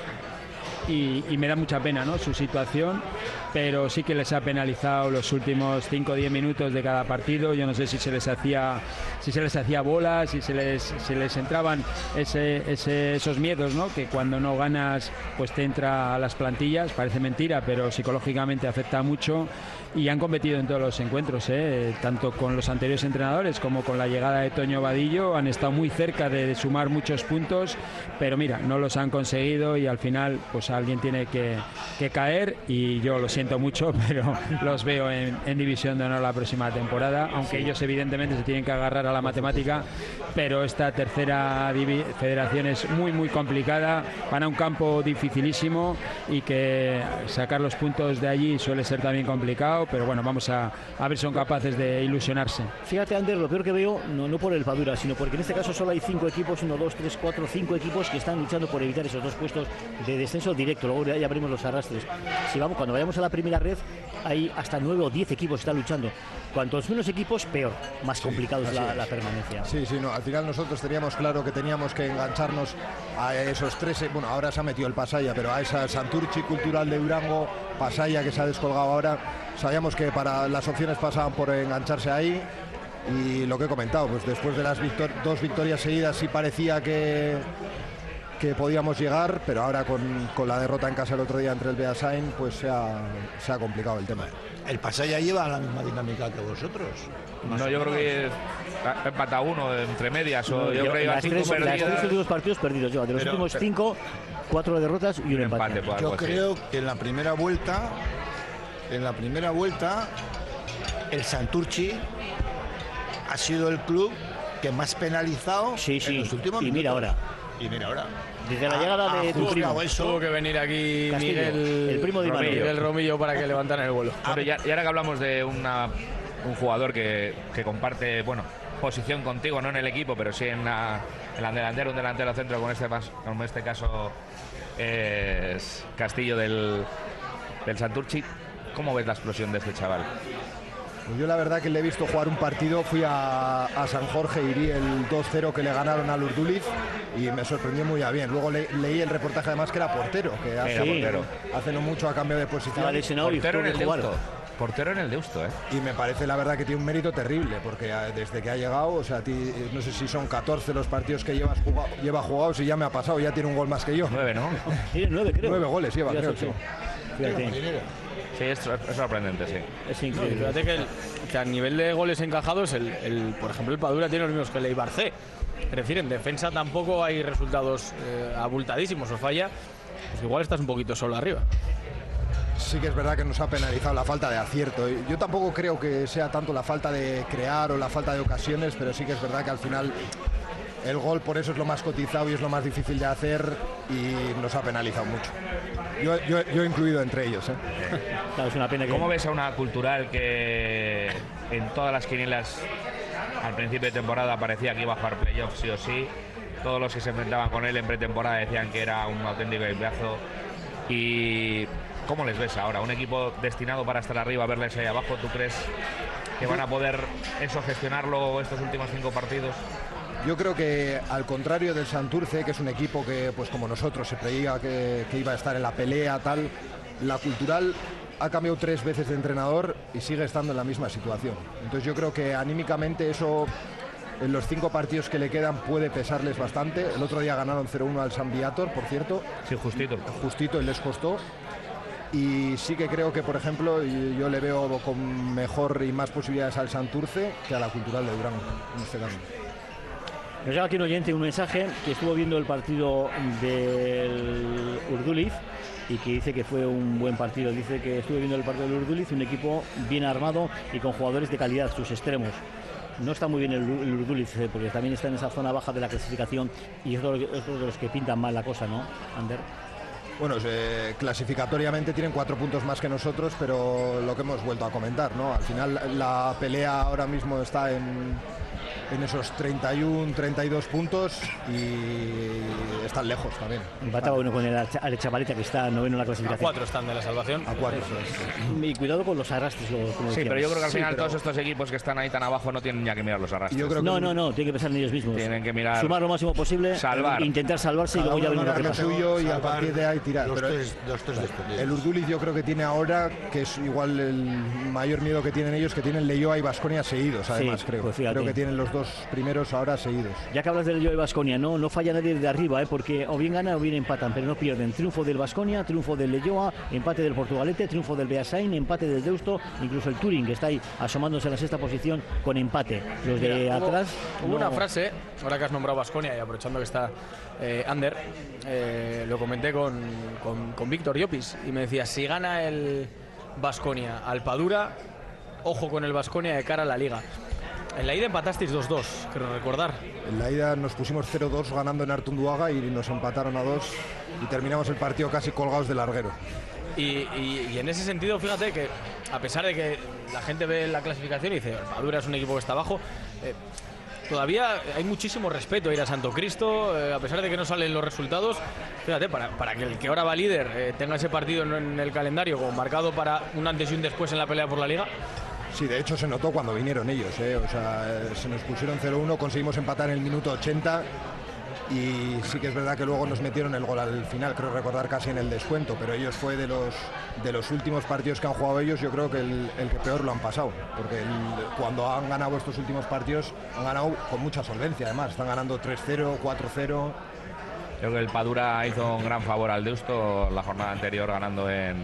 y me da mucha pena, ¿no?, su situación, pero sí que les ha penalizado los últimos 5 o 10 minutos de cada partido. Yo no sé si se les hacía bola, si se les entraban esos miedos, ¿no?, que cuando no ganas pues te entra a las plantillas, parece mentira, pero psicológicamente afecta mucho. Y han competido en todos los encuentros, tanto con los anteriores entrenadores como con la llegada de Toño Vadillo. Han estado muy cerca de sumar muchos puntos, pero mira, no los han conseguido y al final pues alguien tiene que caer y yo lo siento mucho, pero los veo en División de Honor la próxima temporada, aunque ellos evidentemente se tienen que agarrar a la matemática, pero esta tercera federación es muy muy complicada, van a un campo dificilísimo y que sacar los puntos de allí suele ser también complicado. Pero bueno, vamos a ver si son capaces de ilusionarse. Fíjate, Ander, lo peor que veo, no por el Padura, sino porque en este caso solo hay 5 equipos, 1, 2, 3, 4, 5 equipos que están luchando por evitar esos 2 puestos de descenso directo. Luego ya abrimos los arrastres. Cuando vayamos a la primera red, hay hasta 9 o 10 equipos que están luchando. Cuantos menos equipos, peor, más complicado es la permanencia. Sí, no, al final nosotros teníamos claro que teníamos que engancharnos a esos 13, bueno, ahora se ha metido el Pasaya, pero a esa Santurchi Cultural de Durango, Pasaya que se ha descolgado ahora. Sabíamos que para las opciones pasaban por engancharse ahí y lo que he comentado, pues después de las 2 victorias seguidas sí parecía que que podíamos llegar, pero ahora con la derrota en casa el otro día entre el Beasain, pues se ha complicado el tema. El Pasaia lleva la misma dinámica que vosotros. No, yo creo que empata uno entre medias, o yo creo que lleva 5 Las perdidas. 3 últimos partidos perdidos, yo. De los últimos 5, 4 derrotas y un empate. pues, Yo algo así. creo que en la primera vuelta El Santurchi ha sido el club que más penalizado Sí, en los últimos y mira minutos. ahora. Y mira ahora. Desde la llegada de tu primo. Ajustado eso. Tuvo que venir aquí Castillo, Miguel, el primo de Imanol. Miguel Romillo para que levantaran el vuelo. Bueno, y ahora que hablamos de un jugador que comparte, bueno, posición contigo, no en el equipo, pero sí en la delantera, un delantero centro, como este caso es Castillo del Santurchi. ¿Cómo ves la explosión de este chaval? Pues yo la verdad que le he visto jugar un partido, fui a San Jorge y vi el 2-0 que le ganaron al Urduliz y me sorprendió muy bien. Luego leí el reportaje además que era portero, que hace no mucho ha cambiado de posición. Estaba lesionado y Portero tuvo en que el jugar. Deusto. Portero en el Deusto, ¿eh? Y me parece la verdad que tiene un mérito terrible, porque desde que ha llegado, o sea, no sé si son 14 los partidos que lleva jugados y ya me ha pasado, ya tiene un gol más que yo. 9, ¿no? Tiene 9, creo. 9 goles lleva, creo, sí. Fíjate. Sí, es sorprendente, sí. Es No, y increíble. fíjate que a nivel de goles encajados, por ejemplo, el Padura tiene los mismos que el Eibar C. Es decir, en defensa tampoco hay resultados abultadísimos. O falla, pues igual estás un poquito solo arriba. Sí que es verdad que nos ha penalizado la falta de acierto. Yo tampoco creo que sea tanto la falta de crear o la falta de ocasiones, pero sí que es verdad que al final el gol por eso es lo más cotizado y es lo más difícil de hacer y nos ha penalizado mucho. Yo incluido entre ellos. Claro, es una pena que... ¿Cómo ves a una Cultural que en todas las quinielas al principio de temporada parecía que iba a jugar playoffs sí o sí? Todos los que se enfrentaban con él en pretemporada decían que era un auténtico pedazo. ¿Y cómo les ves ahora? ¿Un equipo destinado para estar arriba, verles ahí abajo? ¿Tú crees que van a poder eso gestionarlo estos últimos 5 partidos? Yo creo que al contrario del Santurce, que es un equipo que, pues como nosotros, se creía que iba a estar en la pelea, tal, la Cultural ha cambiado 3 veces de entrenador y sigue estando en la misma situación. Entonces yo creo que anímicamente eso en los 5 partidos que le quedan puede pesarles bastante. El otro día ganaron 0-1 al San Viator, por cierto. Sí, justito. Justito y les costó. Y sí que creo que, por ejemplo, yo le veo con mejor y más posibilidades al Santurce que a la Cultural de Durango, en este caso. Nos llega aquí un oyente un mensaje que estuvo viendo el partido del Urduliz y que dice que fue un buen partido. Dice que estuvo viendo el partido del Urduliz, un equipo bien armado y con jugadores de calidad, sus extremos. No está muy bien el Urduliz, porque también está en esa zona baja de la clasificación y es uno de los que pintan mal la cosa, ¿no, Ander? Bueno, clasificatoriamente tienen 4 puntos más que nosotros, pero lo que hemos vuelto a comentar, ¿no? Al final la pelea ahora mismo está en esos 31, 32 puntos y están lejos también. Empataba uno con el Arechavaleta, que está noveno en la A clasificación. 4 están de la salvación. A 4. Y cuidado con los arrastres, como Sí, pero yo creo que al Sí, final pero- todos estos equipos que están ahí tan abajo no tienen ya que mirar los arrastres. Yo creo que No, tiene que pensar en ellos mismos. Tienen que mirar, Sumar lo máximo posible, salvar. intentar salvarse y cada luego ya uno veremos lo que marca pasa. lo suyo y a partir de ahí tirar. Los Pero tres descendidos. el Urduliz yo creo que tiene ahora, que es igual el mayor miedo que tienen ellos, que tienen Leioa y Baskonia seguidos, además, Sí, creo. pues fíjate. Creo que tienen los 2 primeros ahora seguidos. Ya que hablas del Joe Baskonia, no falla nadie de arriba, porque o bien ganan o bien empatan, pero no pierden. Triunfo del Baskonia, triunfo del Leioa, empate del Portugalete, triunfo del Beasain, empate del Deusto, incluso el Turing, que está ahí asomándose a la 6ª posición con empate. Los de Mira, atrás. Hubo no. una frase, ahora que has nombrado Baskonia y aprovechando que está Ander, lo comenté con Víctor Llopis y me decía, si gana el Baskonia al Padura, ojo con el Baskonia de cara a la Liga. En la ida empatasteis 2-2, creo recordar. En la ida nos pusimos 0-2 ganando en Artunduaga y nos empataron a 2 y terminamos el partido casi colgados del larguero. Y en ese sentido, fíjate que a pesar de que la gente ve la clasificación y dice, el Padura es un equipo que está abajo, todavía hay muchísimo respeto a ir a Santo Cristo, a pesar de que no salen los resultados. Fíjate, para que el que ahora va líder tenga ese partido en el calendario como marcado para un antes y un después en la pelea por la Liga. Sí, de hecho se notó cuando vinieron ellos, O sea, se nos pusieron 0-1, conseguimos empatar en el minuto 80 y sí que es verdad que luego nos metieron el gol al final, creo recordar casi en el descuento, pero ellos fue de los últimos partidos que han jugado ellos, yo creo que el que peor lo han pasado, porque cuando han ganado estos últimos partidos han ganado con mucha solvencia, además, están ganando 3-0, 4-0. Creo que el Padura hizo un gran favor al Deusto la jornada anterior ganando en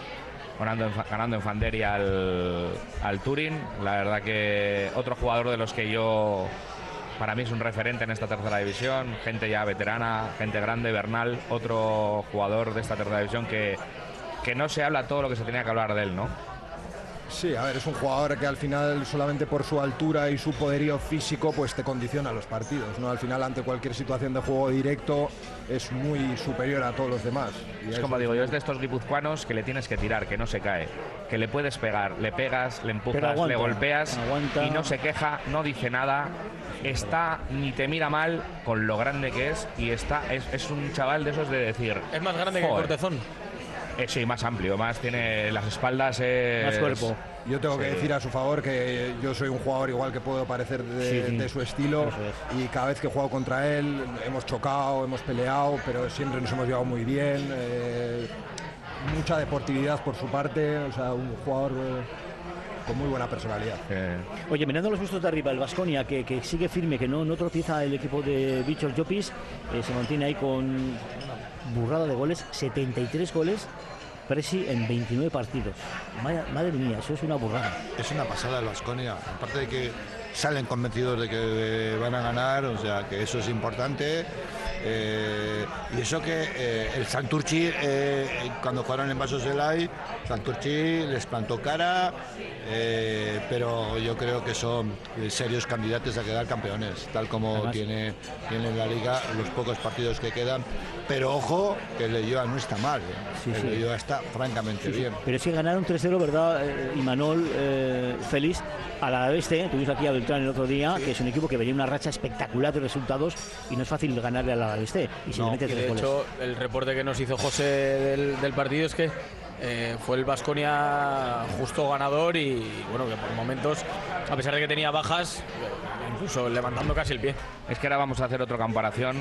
Fanderi al Turín. La verdad que otro jugador de los que para mí es un referente en esta tercera división, gente ya veterana, gente grande, Bernal, otro jugador de esta tercera división que no se habla todo lo que se tenía que hablar de él, ¿no? Sí, a ver, es un jugador que al final solamente por su altura y su poderío físico pues te condiciona los partidos, ¿no? Al final ante cualquier situación de juego directo es muy superior a todos los demás. Es como digo yo, es de estos guipuzcoanos que le tienes que tirar, que no se cae, que le puedes pegar, le pegas, le empujas, aguanta, le golpeas aguanta. Y no se queja, no dice nada, está ni te mira mal con lo grande que es y es un chaval de esos de decir... Es más grande que Cortezón. Sí, más amplio, más tiene las espaldas, más cuerpo. Yo tengo que decir a su favor que yo soy un jugador igual que puedo parecer de su estilo, y cada vez que he jugado contra él hemos chocado, hemos peleado, pero siempre nos hemos llevado muy bien. Mucha deportividad por su parte, o sea, un jugador con muy buena personalidad. Oye, mirando los vistos de arriba, el Baskonia que sigue firme, que no tropieza el equipo de Bichos Llopis, se mantiene ahí con una burrada de goles, 73 goles. Presi en 29 partidos. Madre mía, eso es una burrada. Es una pasada el Baskonia. Aparte de que salen convencidos de que van a ganar, o sea que eso es importante. Y eso que el Santurchi, cuando jugaron en Vasos del Ay, Santurchi les plantó cara, pero yo creo que son serios candidatos a quedar campeones, tal como tiene la liga los pocos partidos que quedan. Pero ojo, que el Leyoa no está mal, el Leyoa está francamente bien. Pero es que ganaron 3-0, ¿verdad, Imanol, Félix? A la vez, tuvimos aquí a Beltrán el otro día, que es un equipo que venía una racha espectacular de resultados y no es fácil ganarle a la vez. Y se mete 3 de goles. hecho, el reporte que nos hizo José del partido es que fue el Baskonia justo ganador y bueno, que por momentos, a pesar de que tenía bajas, incluso levantando casi el pie. Es que ahora vamos a hacer otra comparación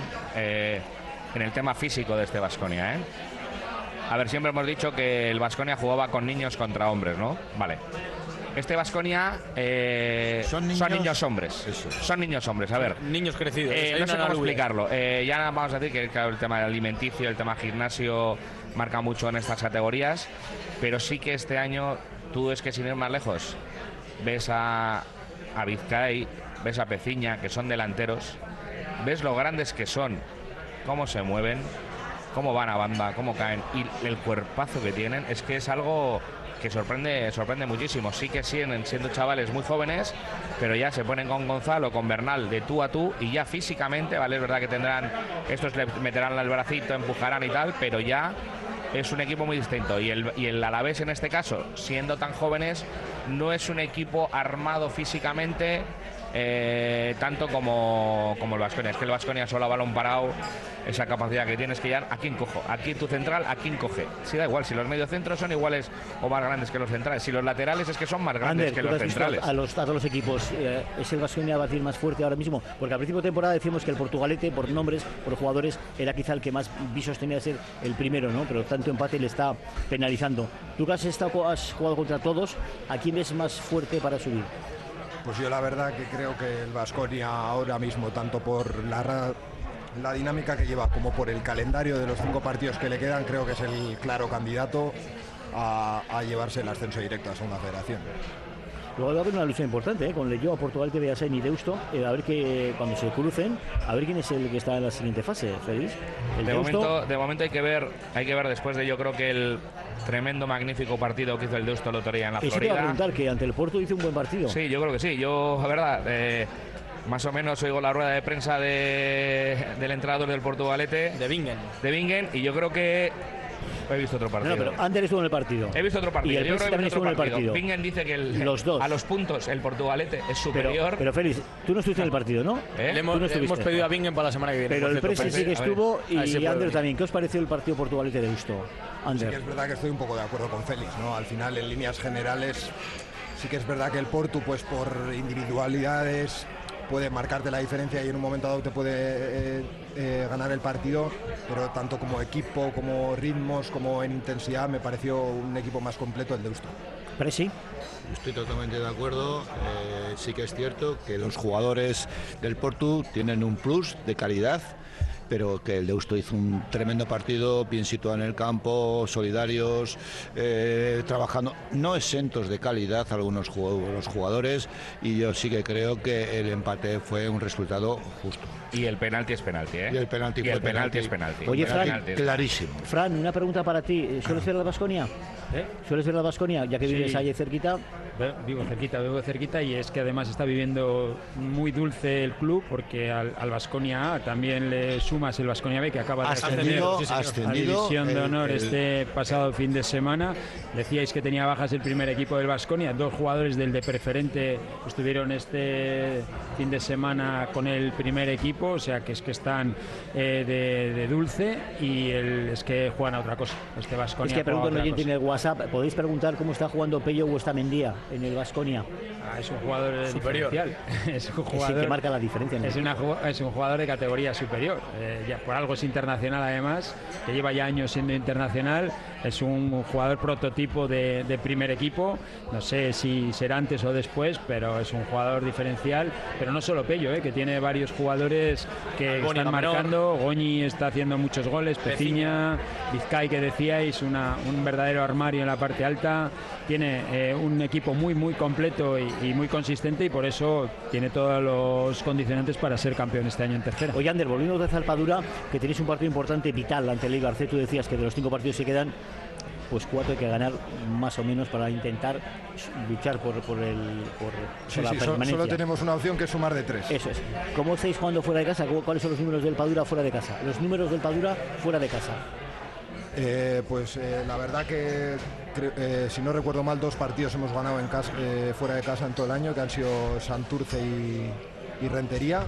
en el tema físico de este Baskonia, ¿eh? A ver, siempre hemos dicho que el Baskonia jugaba con niños contra hombres, ¿no? Vale. Este Baskonia son niños hombres. Eso. Son niños hombres, a ver. Niños crecidos. No sé cómo explicarlo. Ya vamos a decir que claro, el tema alimenticio, el tema gimnasio marca mucho en estas categorías, pero sí que este año tú es que sin ir más lejos ves a Vizcay, ves a Peciña, que son delanteros, ves lo grandes que son, cómo se mueven, cómo van a banda, cómo caen y el cuerpazo que tienen, es que es algo que sorprende muchísimo. Sí que siguen siendo chavales muy jóvenes, pero ya se ponen con Gonzalo, con Bernal de tú a tú y ya físicamente, vale, es verdad que tendrán, estos le meterán el bracito, empujarán y tal, pero ya es un equipo muy distinto y el Alavés en este caso, siendo tan jóvenes, no es un equipo armado físicamente tanto como el Baskonia. Es que el Baskonia solo a balón parado, esa capacidad que tienes que ya a quién cojo, aquí tu central, a quién coge. Sí, da igual, si los mediocentros son iguales o más grandes que los centrales, si los laterales es que son más grandes que los centrales. A todos los equipos, ¿es el Baskonia va a decir más fuerte ahora mismo? Porque al principio de temporada decimos que el Portugalete, por nombres, por jugadores, era quizá el que más visos tenía de ser el primero, ¿no? Pero tanto empate le está penalizando. Tú que has jugado contra todos, ¿a quién ves más fuerte para subir? Pues yo la verdad que creo que el Baskonia ahora mismo, tanto por la dinámica que lleva como por el calendario de los 5 partidos que le quedan, creo que es el claro candidato a llevarse el ascenso directo a Segunda Federación. Luego va a haber una lucha importante, con Leyoa, Portugal, Beasain y Deusto, a ver que cuando se crucen, a ver quién es el que está en la siguiente fase, Félix. De momento hay que ver después de, yo creo que el tremendo, magnífico partido que hizo el Deusto Lotería en la Florida. Te iba a preguntar, que ante el Porto hizo un buen partido. Sí, yo creo que sí. Yo, la verdad, más o menos oigo la rueda de prensa del entrenador del Portugalete. De Bingen. Y yo creo que he visto otro partido. No, pero Ander estuvo en el partido. He visto otro partido. Y el Presi también estuvo en el partido. Bingen dice que los dos. a los puntos el Portugalete es superior. Pero Félix, tú no estuviste en el partido, ¿no? Le hemos pedido a Bingen para la semana que viene. Pero el Presi sí que estuvo y Ander también. ¿Qué os pareció el partido Portugalete de Deusto? Sí que es verdad que estoy un poco de acuerdo con Félix, ¿no? Al final, en líneas generales, sí que es verdad que el Porto, pues por individualidades, puede marcarte la diferencia y en un momento dado te puede ganar el partido, pero tanto como equipo, como ritmos, como en intensidad, me pareció un equipo más completo el Deusto. Pero sí. Estoy totalmente de acuerdo. Sí que es cierto que los jugadores del Porto tienen un plus de calidad pero que el Deusto hizo un tremendo partido, bien situado en el campo, solidarios, trabajando, no exentos de calidad algunos los jugadores, y yo sí que creo que el empate fue un resultado justo. Y el penalti es penalti, ¿eh? Y el penalti es penalti. Oye, Fran, clarísimo. Fran, una pregunta para ti. ¿Sueles ver la Baskonia? ¿Sueles ver la Baskonia, ya que vives allí cerquita? Vivo cerquita, y es que además está viviendo muy dulce el club, porque al Baskonia A también le sumas el Baskonia B, que acaba de ascender a División de Honor este pasado fin de semana. Decíais que tenía bajas el primer equipo del Baskonia, 2 jugadores del de preferente estuvieron este fin de semana con el primer equipo, o sea que es que están de dulce, y es que juegan a otra cosa. Este Baskonia. Es que pregunto en el WhatsApp, podéis preguntar cómo está jugando Pello Bustamendía en el Baskonia. Es un jugador diferencial. Es un jugador, es el que marca la diferencia, ¿no? Es un jugador de categoría superior. Ya por algo es internacional, además, que lleva ya años siendo internacional. Es un jugador prototipo de primer equipo. No sé si será antes o después, pero es un jugador diferencial. Pero no solo Pello, que tiene varios jugadores que están marcando. Goñi está haciendo muchos goles, Peciña, Vizcay, que decíais, un verdadero armario en la parte alta. Tiene un equipo muy completo y muy consistente, y por eso tiene todos los condicionantes para ser campeón este año en tercera. Oye, Ander, volviendo de Zalpadura, que tenéis un partido importante, vital ante el Eibar C. Tú decías que de los 5 partidos que quedan, pues 4 hay que ganar más o menos para intentar luchar por la permanencia. Solo tenemos una opción, que es sumar de 3. Eso es. ¿Cómo estáis jugando fuera de casa? ¿Cuáles son los números del Padura fuera de casa? Los números del Padura fuera de casa. La verdad que si no recuerdo mal, 2 partidos hemos ganado en casa, fuera de casa en todo el año, que han sido Santurce y Rentería,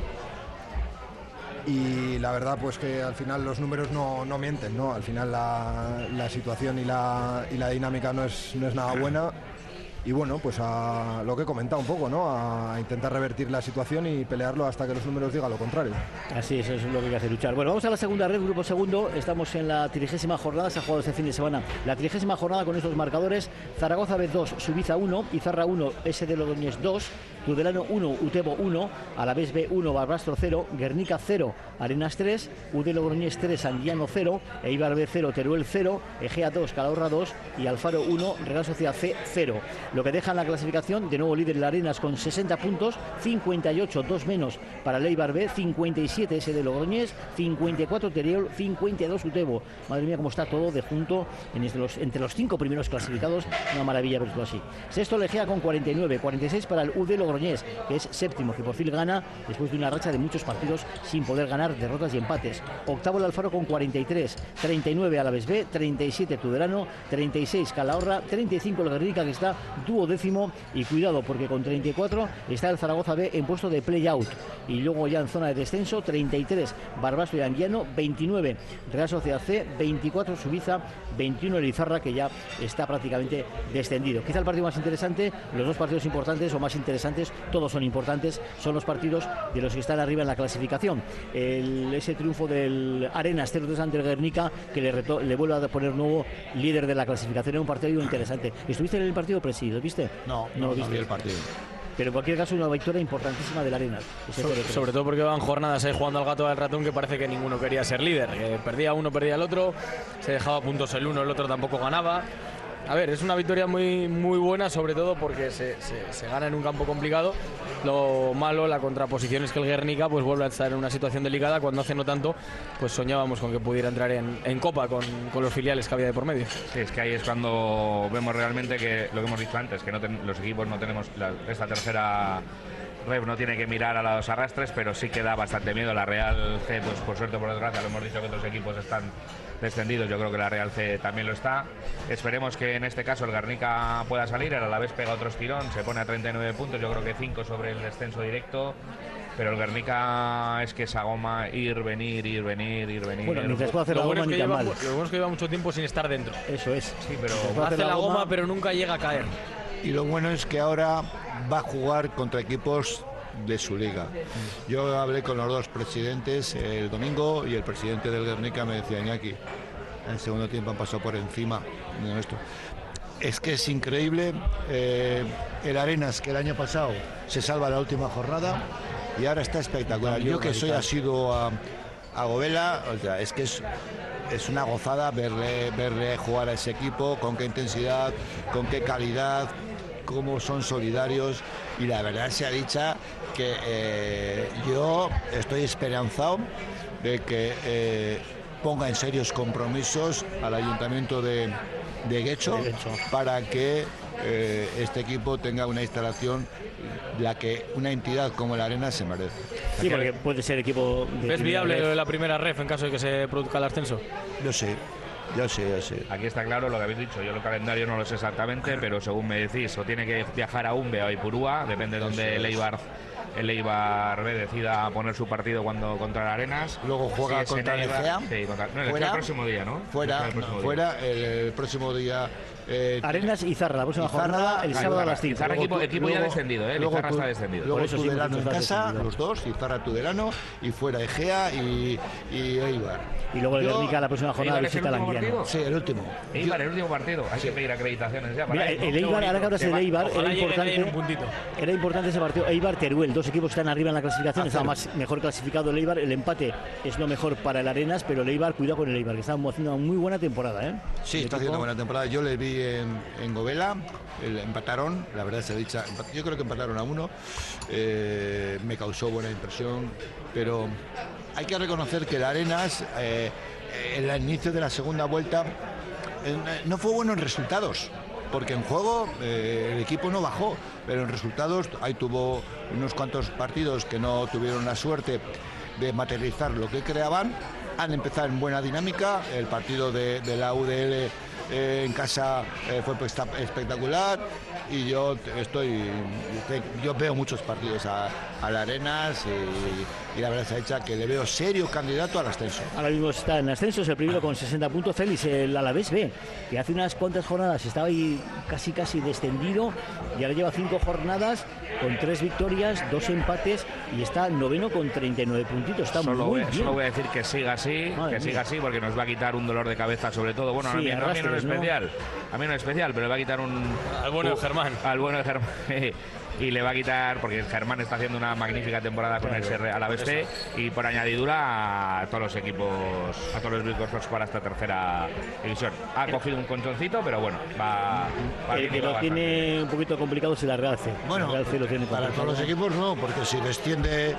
y la verdad pues que al final los números no mienten, ¿no? Al final la situación y la dinámica no es nada buena. Y bueno, pues a lo que he comentado un poco, ¿no? A intentar revertir la situación y pelearlo hasta que los números digan lo contrario. Así es, eso es lo que hay que hacer, luchar. Bueno, vamos a la segunda red, grupo segundo. Estamos en la 30ª jornada, se ha jugado este fin de semana. La 30ª jornada con estos marcadores: Zaragoza B 2, Subiza 1, Izarra 1, SD Logroñés 2, Tudelano 1, Utebo 1, Alavés B 1, Barbastro 0, Guernica 0, Arenas 3, UD Logroñés 3, Anguiano 0, Eibar B 0, Teruel 0, Egea 2, Calahorra 2 y Alfaro 1, Real Sociedad C 0. Lo que deja en la clasificación, de nuevo líder el Arenas con 60 puntos, 58, 2 menos para el Eibar B, 57 ese de Logroñés, 54 Teruel, 52 Utebo. Madre mía, cómo está todo de junto entre los 5 primeros clasificados, una maravilla verlo así. Sexto el Egea con 49, 46 para el UD Logroñés, que es séptimo, que por fin gana después de una racha de muchos partidos sin poder ganar, derrotas y empates. Octavo el Alfaro con 43, 39 Alavés B, 37 Tudelano, 36 Calahorra, 35 el Guernica, que está duodécimo, y cuidado porque con 34 está el Zaragoza B en puesto de play-out, y luego ya en zona de descenso 33 Barbastro y Anguiano, 29 Real Sociedad C, 24 Subiza, 21 el Izarra, que ya está prácticamente descendido. Quizá el partido más interesante, los 2 partidos importantes o más interesantes, todos son importantes, son los partidos de los que están arriba en la clasificación. Ese triunfo del Arenas 0-3 ante el Guernica, que le vuelve a poner nuevo líder de la clasificación. Era un partido interesante. ¿Estuviste en el partido, Presi? ¿Lo viste? No vi el partido. Pero en cualquier caso, una victoria importantísima del Arenas. Sobre todo porque van jornadas ahí jugando al gato al ratón, que parece que ninguno quería ser líder. Perdía uno, perdía el otro, se dejaba puntos el uno, el otro tampoco ganaba. A ver, es una victoria muy buena, sobre todo porque se gana en un campo complicado. Lo malo, la contraposición, es que el Guernica pues vuelve a estar en una situación delicada, cuando hace no tanto pues soñábamos con que pudiera entrar en Copa con los filiales que había de por medio. Sí, es que ahí es cuando vemos realmente que lo que hemos dicho antes, que los equipos no tenemos esta tercera Rev no tiene que mirar a los arrastres, pero sí que da bastante miedo. La Real C, pues por suerte o por desgracia, lo hemos dicho que otros equipos están descendidos, yo creo que la Real C también lo está. Esperemos que en este caso el Guernica pueda salir, el Alavés pega otro estirón, se pone a 39 puntos, yo creo que 5 sobre el descenso directo, pero el Guernica es que esa goma ir, venir. Bueno, mientras puede hacer la goma ni tan mal. Lo bueno es que lleva mucho tiempo sin estar dentro. Eso es. Sí, pero hace la goma, pero nunca llega a caer. Y lo bueno es que ahora va a jugar contra equipos de su liga. Yo hablé con los 2 presidentes el domingo, y el presidente del Guernica me decía: Iñaki, en el segundo tiempo han pasado por encima de nuestro. Es que es increíble. El Arenas, que el año pasado se salva la última jornada, y ahora está espectacular. Yo que soy asiduo a Govela, o sea, es que es una gozada verle jugar a ese equipo, con qué intensidad, con qué calidad, cómo son solidarios, y la verdad sea dicha que yo estoy esperanzado de que ponga en serios compromisos al ayuntamiento de Guecho para que este equipo tenga una instalación la que una entidad como la Arena se merece. Sí, porque puede ser equipo de... ¿Es viable la primera ref en caso de que se produzca el ascenso? Yo sé. Aquí está claro lo que habéis dicho. Yo el calendario no lo sé exactamente, pero según me decís, o tiene que viajar a Umbe o a Ipurúa, depende de donde el Eibar B decida poner su partido cuando contra el Arenas. Luego juega contra el Egea. Sí, el próximo día, ¿no? Fuera el próximo día. Arenas y Zarra, la próxima jornada, el sábado a las 5. Izarra equipo ya descendido, Izarra está descendido. Luego Tudelano en casa, los dos, Izarra, Tudelano, y fuera Egea y Eibar. Y luego el Guernica la próxima jornada visita a Languiano. Sí, el último. Eibar, el último partido. Hay que pedir acreditaciones ya. Mira, el Eibar, ahora que hablas del Eibar, era importante ese partido. Eibar-Teruel, dos equipos que están arriba en la clasificación, está mejor clasificado el Eibar. El empate es lo mejor para el Arenas, pero el Eibar, cuidado con el Eibar, que está haciendo una muy buena temporada, ¿eh? Sí, está haciendo buena temporada. Yo le vi en Govela, empataron, la verdad se ha dicho, yo creo que empataron a 1, me causó buena impresión, pero hay que reconocer que el Arenas, en el inicio de la segunda vuelta, no fue bueno en resultados, porque en juego el equipo no bajó, pero en resultados ahí tuvo unos cuantos partidos que no tuvieron la suerte de materializar lo que creaban. Han empezado en buena dinámica, el partido de la UDL en casa fue espectacular, y yo veo muchos partidos a la Arenas, y la verdad se ha hecho que le veo serio candidato al ascenso. Ahora mismo está en ascenso, es el primero con 60 puntos. Félix, el Alavés B, que hace unas cuantas jornadas estaba ahí casi descendido, y ahora lleva 5 jornadas con 3 victorias, 2 empates, y está noveno con 39 puntitos. Está muy bien. Solo voy a decir que siga así, porque nos va a quitar un dolor de cabeza, sobre todo. Bueno, sí, a mí no es especial, pero le va a quitar al bueno de Germán. Al bueno de Germán. Y le va a quitar, porque Germán está haciendo una magnífica temporada con el Alavés B, y por añadidura a todos los equipos para esta tercera división. Ha cogido un colchoncito, pero bueno, va el que lo tiene un poquito complicado es el Real C. Bueno, el Real C lo tiene para todos los equipos no, porque si desciende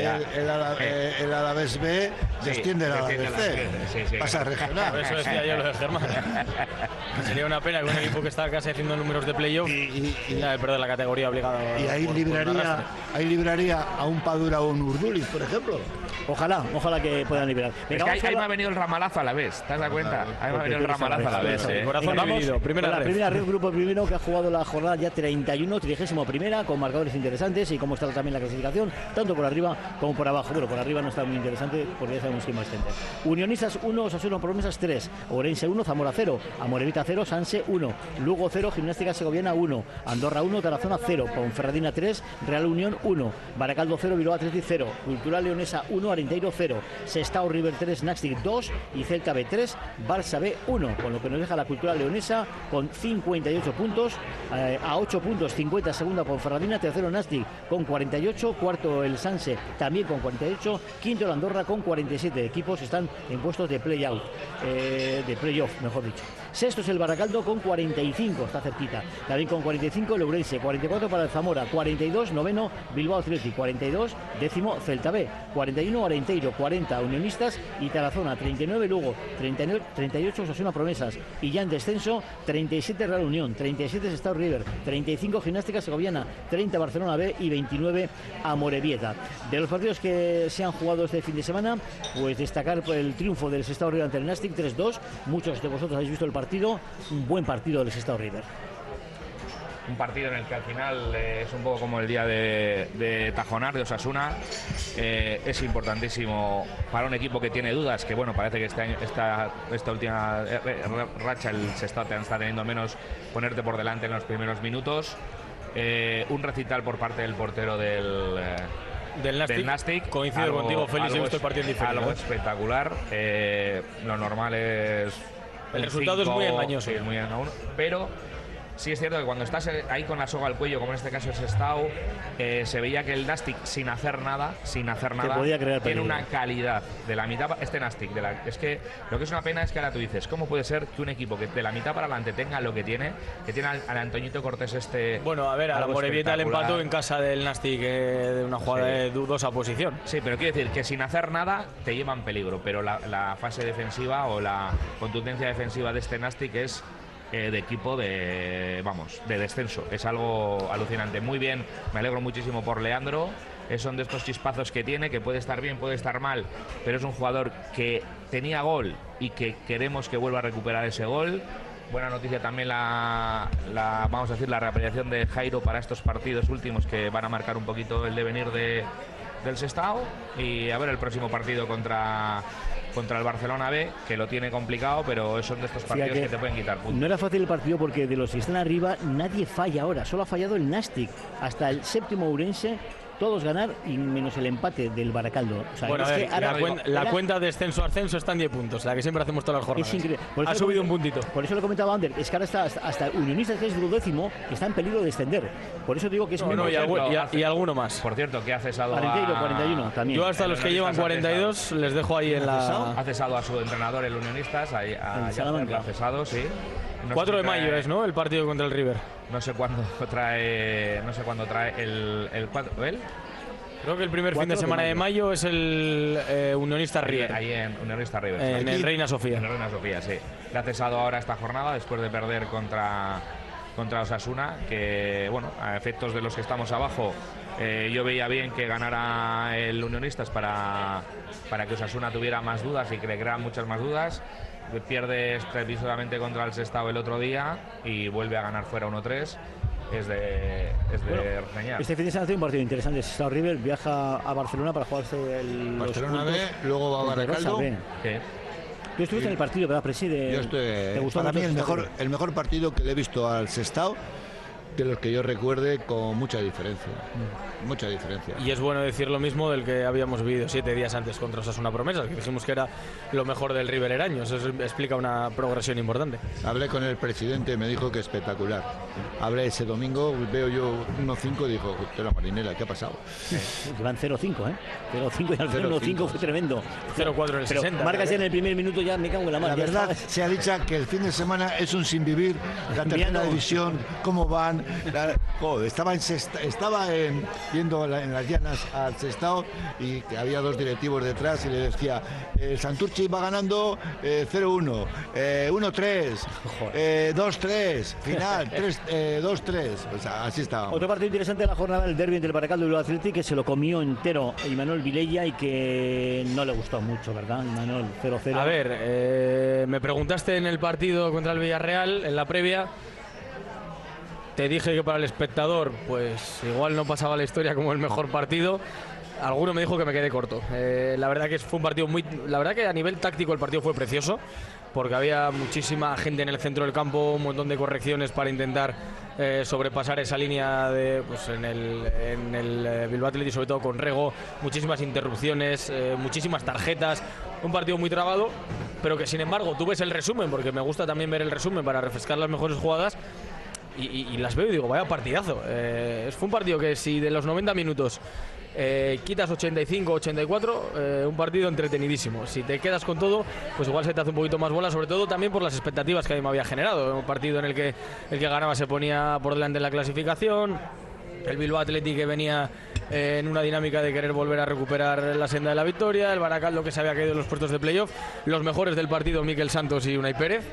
el Alavés B, desciende el Alavés C. Pasa a regional. Por eso decía yo lo de Germán. Sería una pena que un equipo que está casi haciendo números de playoff y perder la categoría obligada. Y ahí libraría a un Padura o un Urduliz, por ejemplo. Ojalá que puedan liberar. Venga, es que ahí me ha venido el ramalazo a la vez, ¿te das cuenta? Ahí me ha venido el ramalazo a la vez. Vamos la primera red, grupo primero, que ha jugado la jornada ya 31ª, con marcadores interesantes, y cómo está también la clasificación, tanto por arriba como por abajo. Bueno, por arriba no está muy interesante, porque ya sabemos quién va a extender. Unionistas 1, Osasuna Promesas 3, Ourense 1, Zamora 0, Amorebieta 0, Sanse 1, Lugo 0, Gimnástica Segoviana 1, Andorra 1, Tarazona 0, Ponferradina 3, Real Unión 1, Baracaldo 0, Bilbao Athletic 0, Cultural Leonesa 1, Arenteiro 0, Sestao River 3, Nastic 2 y Celta B 3, Barça B 1, con lo que nos deja la Cultural Leonesa con 58 puntos, a 8 puntos, 50 segunda Ponferradina, tercero Nastic con 48, cuarto el Sanse también con 48, quinto el Andorra con 47. Equipos están en puestos de play-out, de play-off, mejor dicho. Sexto es el Baracaldo con 45, está cerquita. También con 45 el Ourense, 44 para el Zamora, 42 noveno Bilbao Athletic, 42 décimo Celta B, 41 Arenteiro, 40 Unionistas y Tarazona, 39 Lugo, 38 Osasuna Promesas, y ya en descenso 37 Real Unión, 37 Sestao River, 35 Gimnástica Segoviana, 30 Barcelona B y 29 Amorebieta. De los partidos que se han jugado este fin de semana, pues destacar el triunfo del Sestao River ante el Nastic 3-2. Muchos de vosotros habéis visto el partido, un buen partido del Sestao River. Un partido en el que al final es un poco como el día de Tajonar, de Osasuna. Es importantísimo para un equipo que tiene dudas, que bueno, parece que esta última racha el Sestao está teniendo al menos ponerte por delante en los primeros minutos. Un recital por parte del portero del Nastic. Coincido contigo, Félix, he visto el partido diferente. Algo espectacular. Lo normal es... El resultado es muy engañoso. Sí, es muy engañoso, pero Sí es cierto que cuando estás ahí con la soga al cuello, como en este caso es Sestao, se veía que el Nastic sin hacer nada, tiene una calidad de la mitad. Este Nastic, es que lo que es una pena es que ahora tú dices, ¿cómo puede ser que un equipo que de la mitad para adelante tenga lo que tiene al Antoñito Cortés Bueno, a ver, a la Morevieta le empató en casa del Nastic de una jugada de dudosa posición. Sí, pero quiero decir que sin hacer nada te llevan peligro, pero la fase defensiva o la contundencia defensiva de este Nastic es de equipo de descenso. Es algo alucinante. Muy bien, me alegro muchísimo por Leandro. Son de estos chispazos que tiene, que puede estar bien, puede estar mal, pero es un jugador que tenía gol y que queremos que vuelva a recuperar ese gol. Buena noticia también vamos a decir, la reaparición de Jairo para estos partidos últimos que van a marcar un poquito el devenir del Sestao. Y a ver el próximo partido contra el Barcelona B, que lo tiene complicado, pero son de estos partidos que te pueden quitar puntos. No era fácil el partido porque de los que están arriba nadie falla ahora, solo ha fallado el Nastic. Hasta el séptimo Ourense, todos ganar y menos el empate del Baracaldo. O sea, bueno, la cuenta de descenso-ascenso está en 10 puntos, la que siempre hacemos todas las jornadas. Es increíble. Ha subido un puntito. Por eso lo comentaba Ander, es que ahora está hasta Unionistas, que es 12º, que está en peligro de descender. Por eso digo que es y alguno más. Por cierto, ¿qué ha cesado 41 también. Yo hasta los que llevan 42 les dejo ahí en la... Ha cesado a su entrenador, el Unionistas, lo ha cesado, sí. 4 de mayo es, ¿no? El partido contra el River. No sé cuándo trae el 4. ¿Él? Creo que el primer fin de semana de mayo es el Unionistas River. Ahí en Unionistas River. En el Reina Sofía. En el Reina Sofía, sí. Le ha cesado ahora esta jornada después de perder contra Osasuna, que, bueno, a efectos de los que estamos abajo, yo veía bien que ganara el Unionistas para que Osasuna tuviera más dudas y que le crean muchas más dudas. Pierde estrepitosamente contra el Sestao el otro día y vuelve a ganar fuera 1-3. Es de reseñar. Este fin de semana tiene un partido interesante. Sestao River viaja a Barcelona para jugarse el Barcelona B, luego va a Baracaldo. Tú estuviste en el partido, ¿verdad, Preside? Yo estoy. Para mí el mejor partido que le he visto al Sestao, de los que yo recuerde, con mucha diferencia. Mucha diferencia. Y es bueno decir lo mismo del que habíamos vivido 7 días antes contra Osasuna Promesas, que dijimos que era lo mejor del Riveraño. Eso explica una progresión importante. Hablé con el presidente, me dijo que espectacular. Hablé ese domingo, veo yo 1-5 y dijo, la marinera, ¿qué ha pasado? Van 0-5, 0-5 y al final 1-5 fue tremendo. 0-4 en el 60. Marcas ya en el primer minuto, ya me cago en la mano. La verdad, se ha dicho que el fin de semana es un sinvivir. La tercera división, cómo van. Estaba viendo en las llanas al Sestao y que había 2 directivos detrás y le decía, Santurchi va ganando 0-1, 1-3, 2-3, final 2-3. O sea, así estaba. Otro partido interesante de la jornada, el derbi entre el Baracaldo y el Athletic, que se lo comió entero Imanol Vilella y que no le gustó mucho, ¿verdad? Imanol 0-0. A ver, me preguntaste en el partido contra el Villarreal, en la previa. Te dije que para el espectador, pues igual no pasaba la historia como el mejor partido. Alguno me dijo que me quedé corto. La verdad que fue un partido la verdad que a nivel táctico el partido fue precioso, porque había muchísima gente en el centro del campo, un montón de correcciones para intentar sobrepasar esa línea en el Bilbao Athletic, sobre todo con Rego, muchísimas interrupciones, muchísimas tarjetas. Un partido muy trabado, pero que sin embargo tú ves el resumen, porque me gusta también ver el resumen para refrescar las mejores jugadas. Y las veo y digo, vaya partidazo. Fue un partido que si de los 90 minutos quitas 85, 84, un partido entretenidísimo. Si te quedas con todo, pues igual se te hace un poquito más bola, sobre todo también por las expectativas que a mí me había generado. Un partido en el que ganaba se ponía por delante en la clasificación. El Bilbao Athletic que venía en una dinámica de querer volver a recuperar la senda de la victoria. El Baracaldo que se había caído en los puestos de playoff. Los mejores del partido, Miquel Santos y Unai Pérez.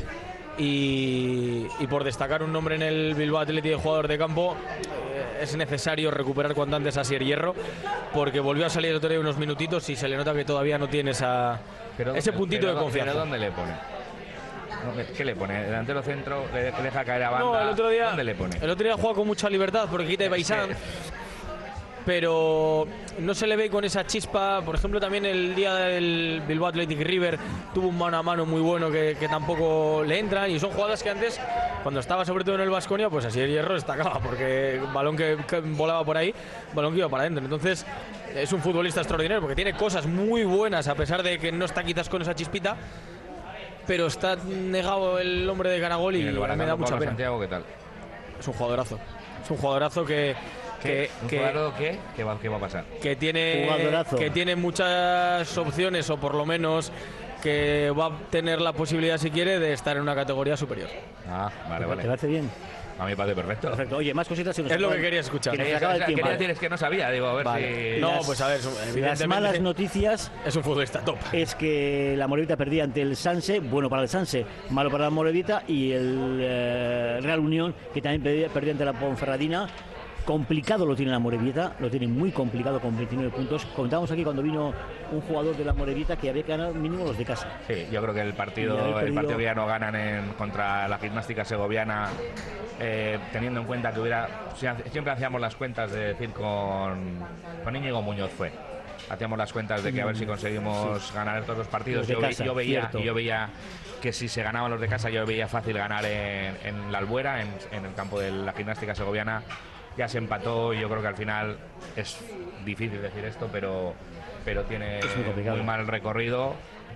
Y por destacar un nombre en el Bilbao Athletic de jugador de campo, es necesario recuperar cuanto antes a Asier Hierro, porque volvió a salir el otro día unos minutitos y se le nota que todavía no tiene ese puntito de confianza. ¿Pero dónde le pone? ¿Qué le pone? ¿Delantero centro? ¿Le deja caer a banda? No, el otro día, ¿dónde le pone? El otro día juega con mucha libertad porque quita Baisán. Pero no se le ve con esa chispa. Por ejemplo, también el día del Bilbao Athletic River tuvo un mano a mano muy bueno que tampoco le entran, y son jugadas que antes, cuando estaba sobre todo en el Baskonia, pues así el Hierro destacaba, porque balón que volaba por ahí, balón que iba para adentro. Entonces es un futbolista extraordinario porque tiene cosas muy buenas, a pesar de que no está quizás con esa chispita, pero está negado el hombre de Caragol y me da mucha pena. Santiago, ¿qué tal? es un jugadorazo. Es un jugadorazo que ¿Qué va a pasar? Que tiene muchas opciones, o por lo menos que va a tener la posibilidad, si quiere, de estar en una categoría superior. Vale. ¿Te parece bien? A mí me parece perfecto. Perfecto. Oye, más cositas. Es lo que quería escuchar. Que nos acaba el tiempo. Quería decir, es que no sabía, digo, a ver si... No, pues a ver, evidentemente las malas noticias es un futbolista top. Es que la Amorebieta perdía ante el Sanse, bueno para el Sanse, malo para la Amorebieta, y el Real Unión, que también perdía ante la Ponferradina. Complicado lo tiene la Amorebieta, lo tiene muy complicado con 29 puntos. Comentábamos aquí cuando vino un jugador de la Amorebieta que había que ganar mínimo los de casa. Sí, yo creo que el partido que ya no ganan contra la Gimnástica Segoviana, teniendo en cuenta que siempre hacíamos las cuentas de decir con Íñigo Muñoz hacíamos las cuentas de que a ver si conseguimos ganar estos dos partidos. Yo veía que si se ganaban los de casa, yo veía fácil ganar en la Albuera, en el campo de la Gimnástica Segoviana. Ya se empató y yo creo que al final es difícil decir esto, pero tiene muy mal recorrido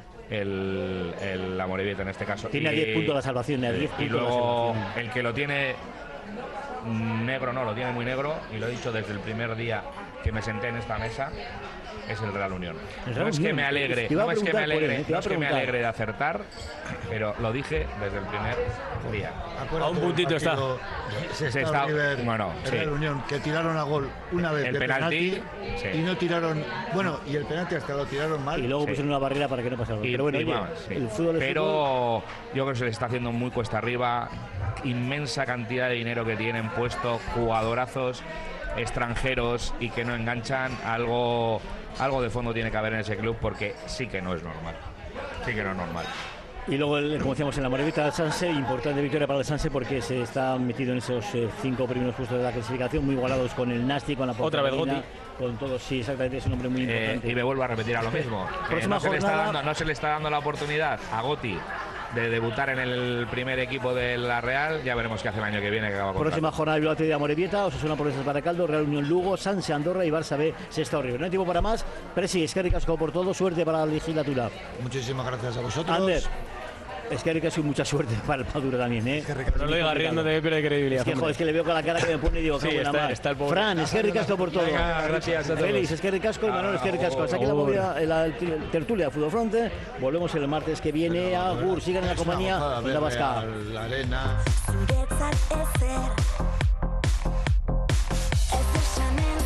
el Amorebieta en este caso. Tiene a 10 puntos la salvación. Y luego el que lo tiene negro, lo tiene muy negro, y lo he dicho desde el primer día que me senté en esta mesa, es el Real Unión. No es que me alegre de acertar, pero lo dije desde el primer día. A un puntito está. Se está bueno, el Real Unión, que tiraron a gol una vez el de penalti y no tiraron, y el penalti hasta lo tiraron mal. Y luego pusieron una barrera para que no pasara. Pero bueno, el fútbol yo creo que se le está haciendo muy cuesta arriba, inmensa cantidad de dinero que tienen puesto, jugadorazos extranjeros y que no enganchan. Algo de fondo tiene que haber en ese club, porque sí que no es normal. Y luego, como decíamos, en la Amorebieta del Sanse, importante victoria para el Sanse porque se está metido en esos 5 primeros puestos de la clasificación, muy igualados con el Nasti, con la otra vez Goti. Con todos, sí, exactamente, es un hombre muy importante. Y me vuelvo a repetir a lo mismo. No se le está dando la oportunidad a Goti de debutar en el primer equipo de la Real. Ya veremos qué hace el año que viene, que acaba próxima jornada de Bilbao de Amorebieta, Osasuna por Baracaldo, Real Unión Lugo, Sanse Andorra y Barça B Sexta Horrible. No hay tiempo para más. Presi, eskerrik asko por todo, suerte para la legislatura. Muchísimas gracias a vosotros. Ander, eskerrik asko y mucha suerte para el Padura también, ¿eh? No lo digas riendo, te pierde credibilidad. Es que le veo con la cara que me pone y digo, sí, está el pobre. Fran, eskerrik asko por todo. Venga, gracias a todos. Félix, eskerrik asko y Manuel, eskerrik asko. Hasta aquí la movida, la tertulia de Fútbol Fronte. Volvemos el martes que viene. Agur, sigan en la compañía de la Vasca. La arena. Zuretzat ezer, ezer sanen